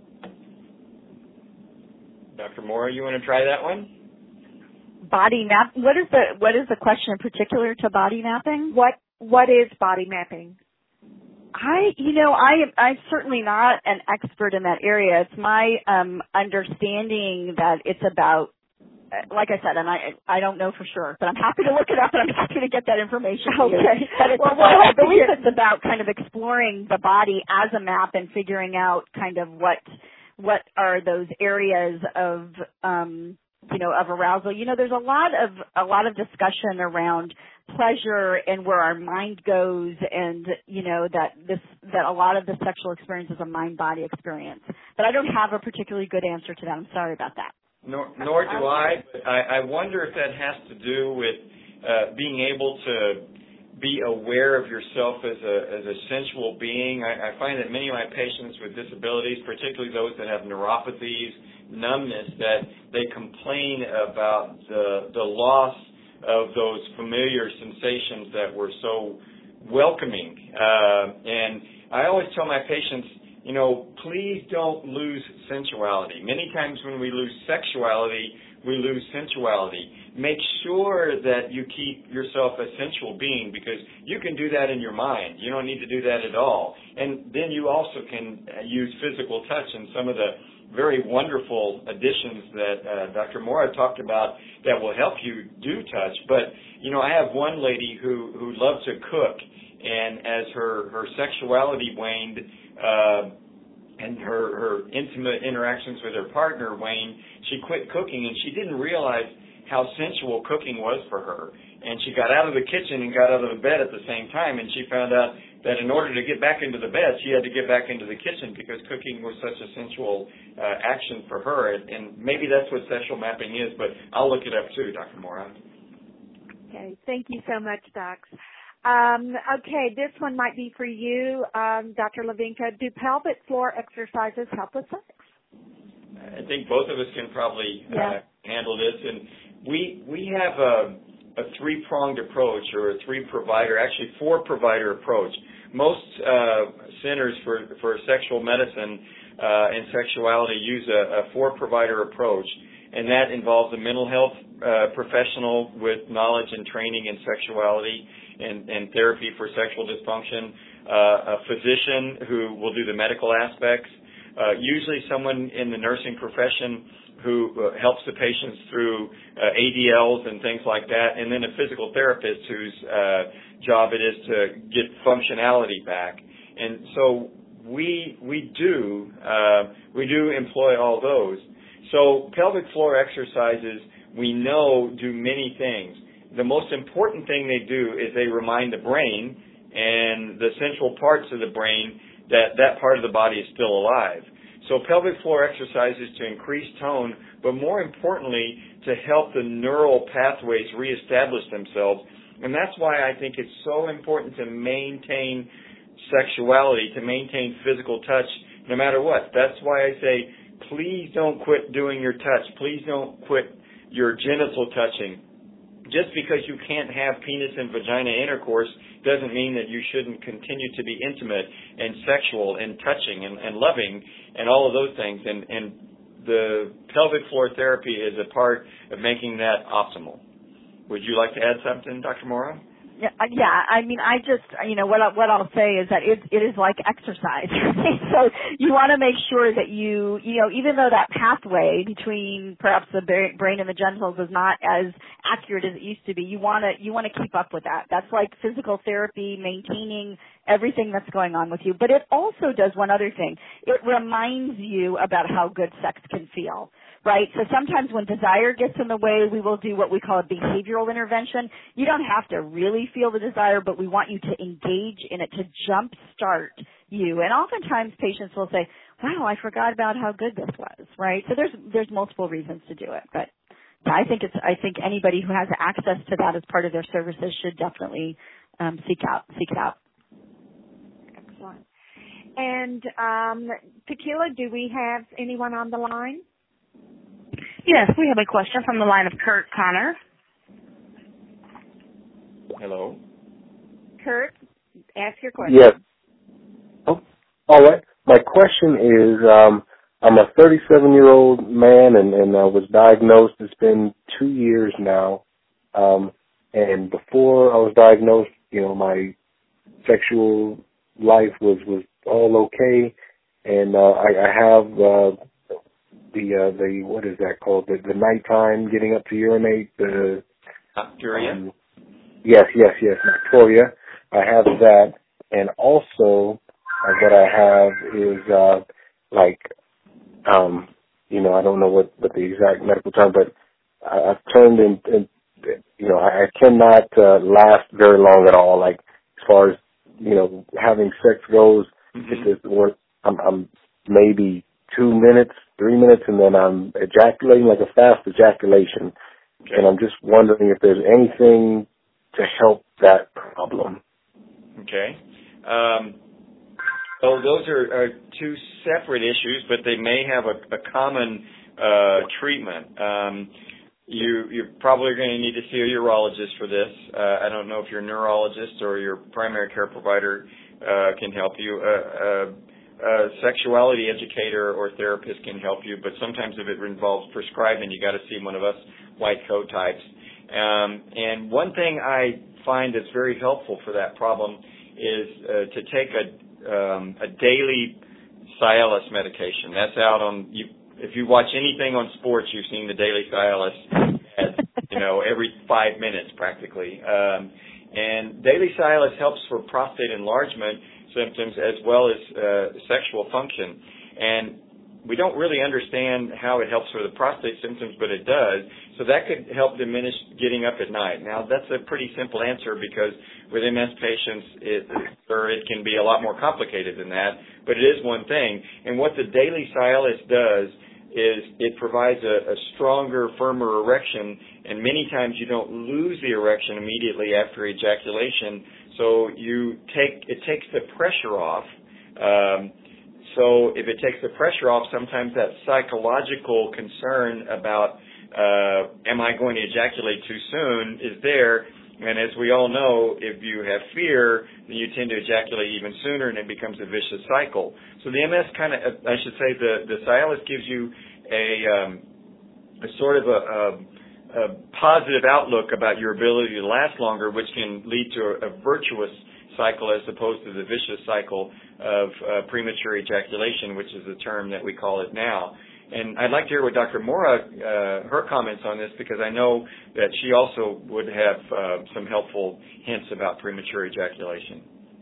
Doctor Moore, you want to try that one? Body map. What is the what is the question in particular to body mapping? What what is body mapping? I, you know, I am, I'm certainly not an expert in that area. It's my um, understanding that it's about, like I said, and I I don't know for sure, but I'm happy to look it up and I'm happy to get that information. Okay. But it's well, about, well, I believe it's about kind of exploring the body as a map and figuring out kind of what what are those areas of um, you know, of arousal. You know, there's a lot of a lot of discussion around pleasure and where our mind goes, and you know that this that a lot of the sexual experience is a mind-body experience. But I don't have a particularly good answer to that. I'm sorry about that. Nor, nor do I. But I. I wonder if that has to do with uh, being able to be aware of yourself as a as a sensual being. I, I find that many of my patients with disabilities, particularly those that have neuropathies, numbness, that they complain about the the loss of those familiar sensations that were so welcoming. Uh, and I always tell my patients, you know, please don't lose sensuality. Many times when we lose sexuality, we lose sensuality. Make sure that you keep yourself a sensual being, because you can do that in your mind. You don't need to do that at all. And then you also can use physical touch and some of the very wonderful additions that uh, Doctor Mora talked about that will help you do touch. But, you know, I have one lady who, who loves to cook, and as her, her sexuality waned, uh, and her, her intimate interactions with her partner waned, she quit cooking, and she didn't realize how sensual cooking was for her. And she got out of the kitchen and got out of the bed at the same time, and she found out that in order to get back into the bed, she had to get back into the kitchen because cooking was such a sensual uh, action for her. And, and maybe that's what sexual mapping is, but I'll look it up too, Doctor Mora. Okay, thank you so much, Doc. Um, okay, this one might be for you, um, Doctor Lavinka. Do pelvic floor exercises help with sex? I think both of us can probably yeah. uh, handle this. And we we have a, a three-pronged approach, or a three-provider, actually four-provider approach. Most uh, centers for, for sexual medicine uh, and sexuality use a, a four-provider approach, and that involves a mental health uh, professional with knowledge and training in sexuality and, and therapy for sexual dysfunction, uh, a physician who will do the medical aspects, uh, usually someone in the nursing profession who uh, helps the patients through uh, A D Ls and things like that, and then a physical therapist whose uh, job it is to get functionality back. And so we we do uh, we do employ all those. So pelvic floor exercises, we know, do many things. The most important thing they do is they remind the brain and the central parts of the brain that that part of the body is still alive. So pelvic floor exercises to increase tone, but more importantly, to help the neural pathways reestablish themselves. And that's why I think it's so important to maintain sexuality, to maintain physical touch, no matter what. That's why I say, please don't quit doing your touch. Please don't quit your genital touching. Just because you can't have penis and vagina intercourse doesn't mean that you shouldn't continue to be intimate and sexual and touching and, and loving and all of those things. And, and the pelvic floor therapy is a part of making that optimal. Would you like to add something, Doctor Mora? Yeah, yeah. I mean, I just, you know, what I, what I'll say is that it it is like exercise. So you want to make sure that you, you know, even though that pathway between perhaps the brain and the genitals is not as accurate as it used to be, you want to you want to keep up with that. That's like physical therapy, maintaining everything that's going on with you. But it also does one other thing. It reminds you about how good sex can feel. Right? So sometimes when desire gets in the way, we will do what we call a behavioral intervention. You don't have to really feel the desire, but we want you to engage in it to jumpstart you. And oftentimes patients will say, wow, I forgot about how good this was, right? So there's there's multiple reasons to do it. But I think it's I think anybody who has access to that as part of their services should definitely um, seek out seek it out. Excellent. And um, Tequila, do we have anyone on the line? Yes, we have a question from the line of Kurt Connor. Hello. Kurt, ask your question. Yes. Oh, all right. My question is, um, I'm a thirty-seven-year-old man, and, and I was diagnosed. It's been two years now. Um, and before I was diagnosed, you know, my sexual life was, was all okay. And uh, I, I have... Uh, The uh, the what is that called? The, the nighttime getting up to urinate. The Nocturia. Um, yes, yes, yes. Nocturia. I have that, and also uh, what I have is uh, like um, you know I don't know what, what the exact medical term, but I, I've turned in, in you know I, I cannot uh, last very long at all. Like as far as you know having sex goes, mm-hmm. it's, it's, I'm, I'm maybe two minutes. Three minutes, and then I'm ejaculating like a fast ejaculation. Okay. And I'm just wondering if there's anything to help that problem. Okay. Um, so those are, are two separate issues, but they may have a, a common uh, treatment. Um, you, you're probably going to need to see a urologist for this. Uh, I don't know if your neurologist or your primary care provider uh, can help you. Uh, uh, a sexuality educator or therapist can help you, but sometimes if it involves prescribing, you got to see one of us white coat types. Um, and one thing I find that's very helpful for that problem is uh, to take a, um, a daily Cialis medication. That's out on, you, if you watch anything on sports, you've seen the daily Cialis at, you know, every five minutes practically. Um, and daily Cialis helps for prostate enlargement symptoms as well as uh, sexual function. And we don't really understand how it helps for the prostate symptoms, but it does. So that could help diminish getting up at night. Now, that's a pretty simple answer because with M S patients, it, or it can be a lot more complicated than that, but it is one thing. And what the daily Cialis does is it provides a, a stronger, firmer erection, and many times you don't lose the erection immediately after ejaculation. So you take it takes the pressure off. Um, So if it takes the pressure off, sometimes that psychological concern about uh, am I going to ejaculate too soon is there. And as we all know, if you have fear, then you tend to ejaculate even sooner, and it becomes a vicious cycle. So the M S kind of, I should say, the, the Cialis gives you a, um, a sort of a, a, a positive outlook about your ability to last longer, which can lead to a, a virtuous cycle as opposed to the vicious cycle of uh, premature ejaculation, which is the term that we call it now. And I'd like to hear what Doctor Mora, uh, her comments on this, because I know that she also would have uh, some helpful hints about premature ejaculation.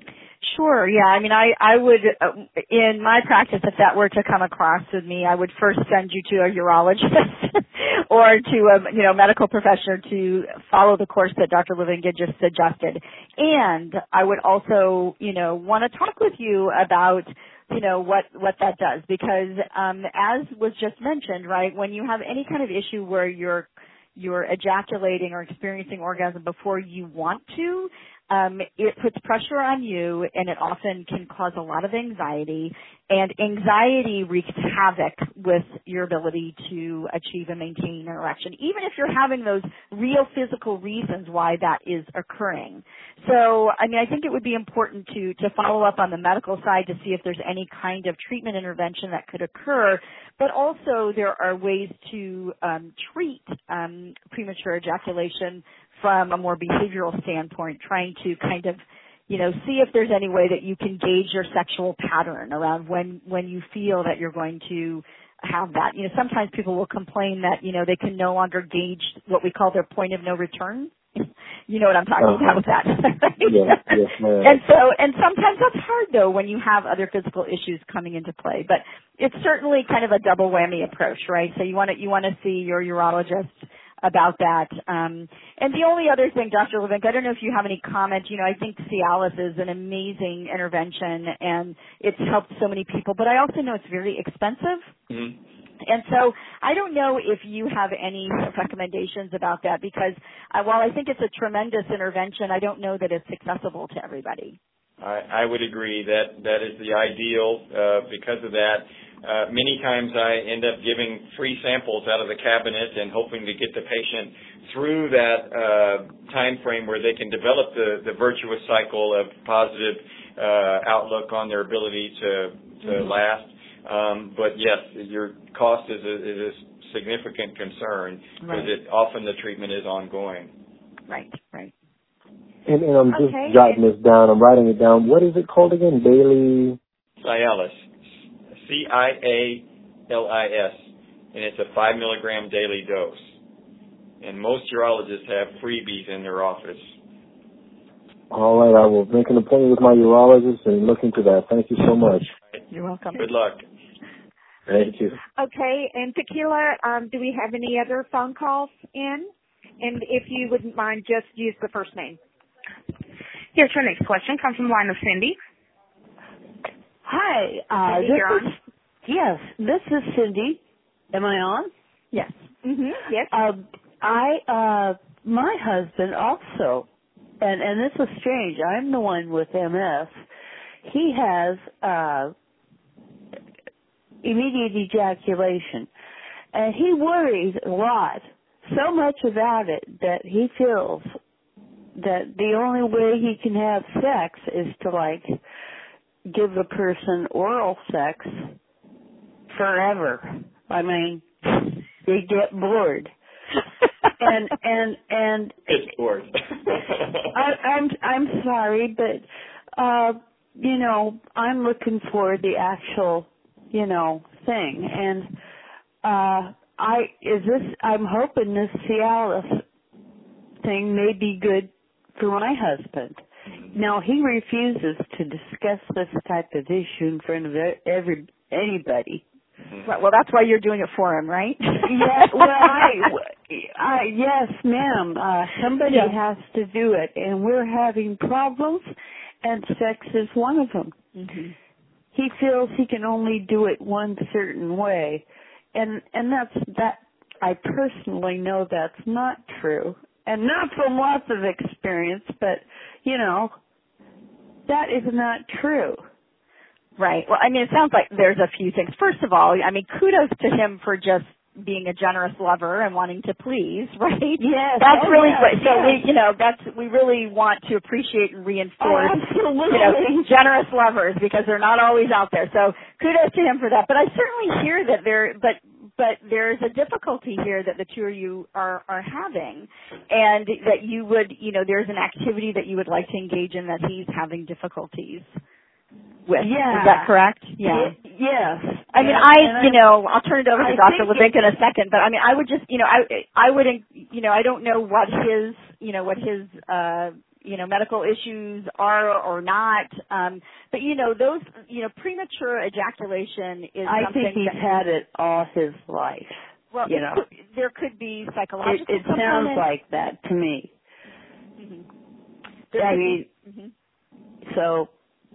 Sure. Yeah. I mean, I, I would, uh, in my practice, if that were to come across with me, I would first send you to a urologist or to a, you know, medical professional to follow the course that Doctor Livingood just suggested. And I would also, you know, want to talk with you about, you know, what, what that does, because, um, as was just mentioned, right, when you have any kind of issue where you're, you're ejaculating or experiencing orgasm before you want to, Um, it puts pressure on you, and it often can cause a lot of anxiety, and anxiety wreaks havoc with your ability to achieve and maintain an erection, even if you're having those real physical reasons why that is occurring. So, I mean, I think it would be important to, to follow up on the medical side to see if there's any kind of treatment intervention that could occur, but also there are ways to um, treat um, premature ejaculation from a more behavioral standpoint, trying to kind of, you know, see if there's any way that you can gauge your sexual pattern around when, when you feel that you're going to have that. You know, sometimes people will complain that, you know, they can no longer gauge what we call their point of no return. You know what I'm talking uh-huh. about with that. Right? Yes, yes, ma'am. And so, and sometimes that's hard though when you have other physical issues coming into play, but it's certainly kind of a double whammy approach, right? So you want to, you want to see your urologist about that. Um, and the only other thing, Doctor Livingood, I don't know if you have any comment. You know, I think Cialis is an amazing intervention, and it's helped so many people, but I also know it's very expensive. Mm-hmm. And so I don't know if you have any recommendations about that, because uh, while I think it's a tremendous intervention, I don't know that it's accessible to everybody. I, I would agree that that is the ideal. Uh, because of that, uh, many times I end up giving free samples out of the cabinet and hoping to get the patient through that uh, time frame where they can develop the, the virtuous cycle of positive uh, outlook on their ability to, to mm-hmm. last. Um, but yes, your cost is a, is a significant concern because right. it, often the treatment is ongoing. Right, right. And, and I'm just okay. jotting this down. I'm writing it down. What is it called again? Daily Cialis, C I A L I S, and it's a five milligram daily dose. And most urologists have freebies in their office. All right, I will make an appointment with my urologist and look into that. Thank you so much. You're welcome. Good luck. Thank you. Okay, and Tequila, um, do we have any other phone calls in? And if you wouldn't mind, just use the first name. Yes, your next question comes from the line of Cindy. Hi. Uh, Cindy, this you're is, on. Yes, this is Cindy. Am I on? Yes. Mm-hmm. Yes. Uh, I, uh, my husband also, and, and this is strange, I'm the one with M S. He has uh, immediate ejaculation, and he worries a lot, so much about it that he feels that the only way he can have sex is to, like, give a person oral sex forever. I mean, they get bored. and and and it's bored. I, I'm I'm sorry, but uh, you know, I'm looking for the actual, you know, thing. And uh, I is this? I'm hoping this Cialis thing may be good for my husband. Now, he refuses to discuss this type of issue in front of every anybody. Well, well, that's why you're doing it for him, right? Yes. Well, I, I yes, ma'am. Uh, somebody yeah. has to do it, and we're having problems, and sex is one of them. Mm-hmm. He feels he can only do it one certain way, and and that's that. I personally know that's not true. And not from lots of experience, but, you know, that is not true. Right. Well, I mean, it sounds like there's a few things. First of all, I mean, kudos to him for just being a generous lover and wanting to please, right? Yes. That's oh, really yes, great. So yes. we, you know, that's, we really want to appreciate and reinforce, oh, absolutely. you know, generous lovers because they're not always out there. So kudos to him for that. But I certainly hear that there, but, but there's a difficulty here that the two of you are, are having, and that you would, you know, there's an activity that you would like to engage in that he's having difficulties with. Yeah. Is that correct? Yeah. It, yes. I mean, and, I, and you know, I'll turn it over to I Doctor think Levink in a second, but I mean, I would just, you know, I, I would, you know, I don't know what his, you know, what his, uh, you know, medical issues are or not. Um, but you know, those, you know, premature ejaculation is I something think he's that, had it all his life. well, you it know, could, there could be psychological it, it components. sounds like that to me. Mm-hmm. I mean, mm-hmm. so,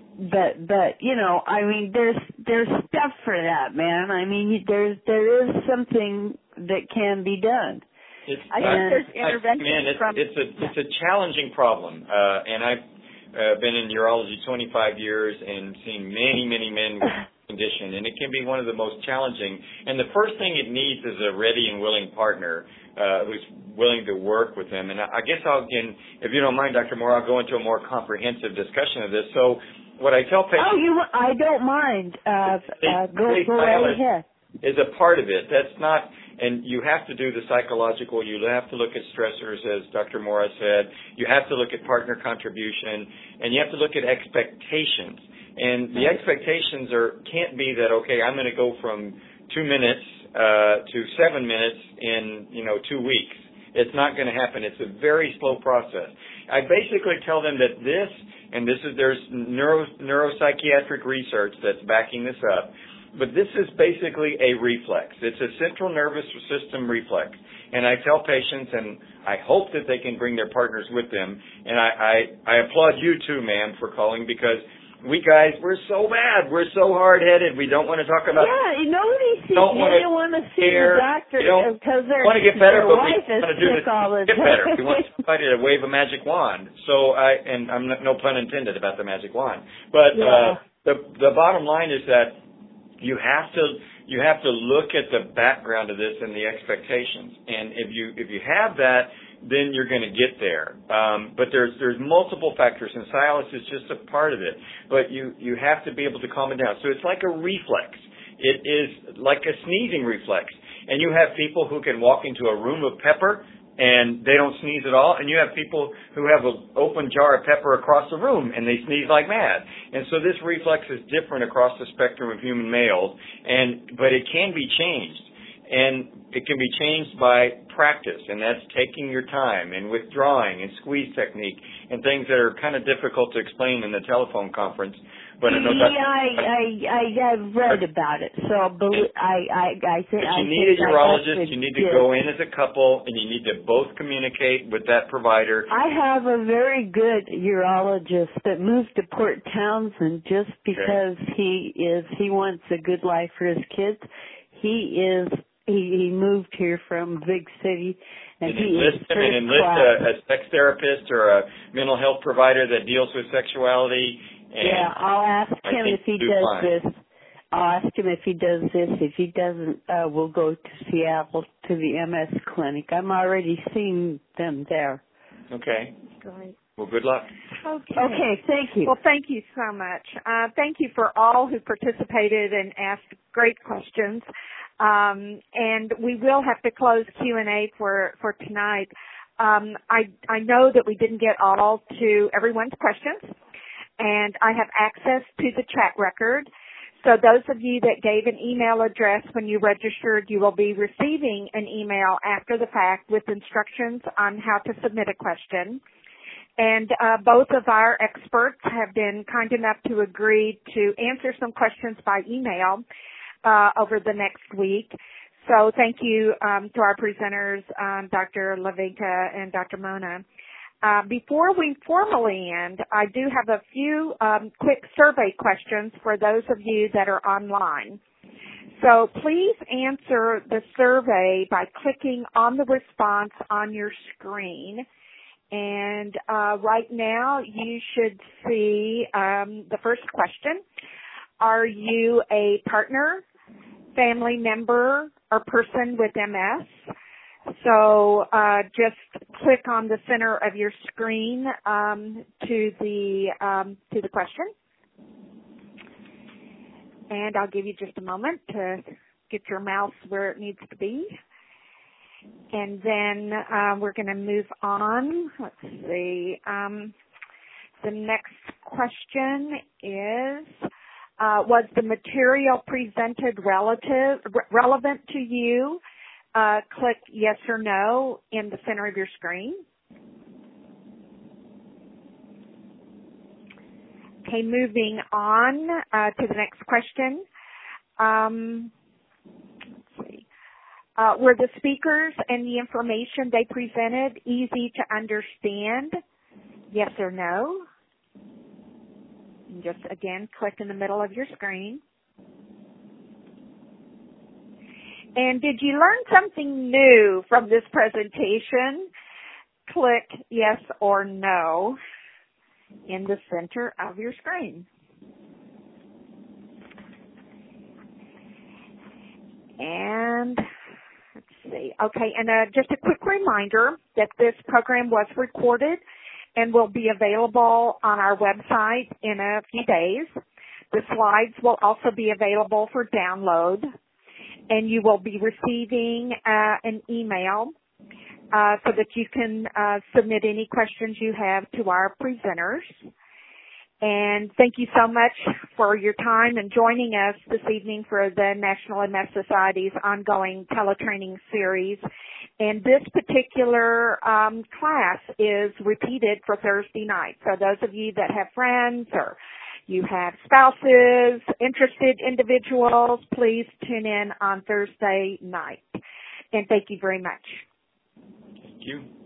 but but you know, I mean, there's there's stuff for that, man. I mean, there's there is something that can be done. It's, I think uh, there's intervention man, it's, from. it's a it's a challenging problem, uh, and I've uh, been in urology twenty-five years and seen many many men with this condition, and it can be one of the most challenging. And the first thing it needs is a ready and willing partner uh, who's willing to work with them. And I, I guess I'll, again, if you don't mind, Doctor Moore, I'll go into a more comprehensive discussion of this. So, what I tell patients. Oh, you? I don't mind. Uh, they, uh, go they go right ahead. Is a part of it. That's not. And you have to do the psychological, you have to look at stressors, as Doctor Morris said. You have to look at partner contribution, and you have to look at expectations. And the expectations are can't be that, okay, I'm going to go from two minutes uh, to seven minutes in, you know, two weeks. It's not going to happen. It's a very slow process. I basically tell them that this, and this is, there's neuro, neuropsychiatric research that's backing this up, but this is basically a reflex. It's a central nervous system reflex. And I tell patients, and I hope that they can bring their partners with them, and I, I, I applaud you too, ma'am, for calling, because we guys, we're so bad. We're so hard-headed. We don't want to talk about Yeah, nobody sees, don't they don't want to see care. the doctor because their, want to get better, their but we wife is want to do sick this. all the Get time. better. We want somebody to wave a magic wand. So I, and I'm not, no pun intended about the magic wand. But yeah. uh, the the bottom line is that you have to you have to look at the background of this and the expectations. And if you if you have that, then you're going to get there. Um, but there's there's multiple factors, and Cialis is just a part of it. But you you have to be able to calm it down. So it's like a reflex. It is like a sneezing reflex. And you have people who can walk into a room of pepper and they don't sneeze at all, and you have people who have an open jar of pepper across the room and they sneeze like mad. And so this reflex is different across the spectrum of human males, and but it can be changed. And it can be changed by practice, and that's taking your time and withdrawing and squeeze technique and things that are kind of difficult to explain in the telephone conference. But yeah, I, I, I, I've read about it, so believe, I, I, I think. But you I need think a urologist. You need to get. go in as a couple, and you need to both communicate with that provider. I have a very good urologist that moved to Port Townsend just because okay. he is he wants a good life for his kids. He is. He, he moved here from big city, and, and he enlist is him and enlist a, a sex therapist or a mental health provider that deals with sexuality. And yeah, I'll ask I him if he do does fine. this. I'll ask him if he does this. If he doesn't, uh, we'll go to Seattle to the M S clinic. I'm already seeing them there. Okay. Great. Well, good luck. Okay. Okay, thank you. Well, thank you so much. Uh, thank you for all who participated and asked great questions. Um, and we will have to close Q and A for, for tonight. Um, I, I know that we didn't get all to everyone's questions, and I have access to the chat record. So those of you that gave an email address when you registered, you will be receiving an email after the fact with instructions on how to submit a question. And uh, both of our experts have been kind enough to agree to answer some questions by email uh, over the next week. So thank you um, to our presenters, um, Doctor Lavinka and Doctor Mona. Uh, before we formally end, I do have a few um, quick survey questions for those of you that are online. So please answer the survey by clicking on the response on your screen. And uh, right now you should see um, the first question. Are you a partner, family member, or person with M S? So uh, just click on the center of your screen um, to the um, to the question, and I'll give you just a moment to get your mouse where it needs to be, and then uh, we're going to move on. Let's see. Um, the next question is: uh, was the material presented relative re- relevant to you? Uh, click yes or no in the center of your screen. Okay, moving on uh, to the next question. Um, let's see. Uh, were the speakers and the information they presented easy to understand? Yes or no? And just again, click in the middle of your screen. And did you learn something new from this presentation? Click yes or no in the center of your screen. And let's see. Okay, and uh, just a quick reminder that this program was recorded and will be available on our website in a few days. The slides will also be available for download. And you will be receiving uh, an email uh, so that you can uh, submit any questions you have to our presenters. And thank you so much for your time and joining us this evening for the National M S Society's ongoing teletraining series. And this particular um, class is repeated for Thursday night. So those of you that have friends or you have spouses, interested individuals, please tune in on Thursday night. And thank you very much. Thank you.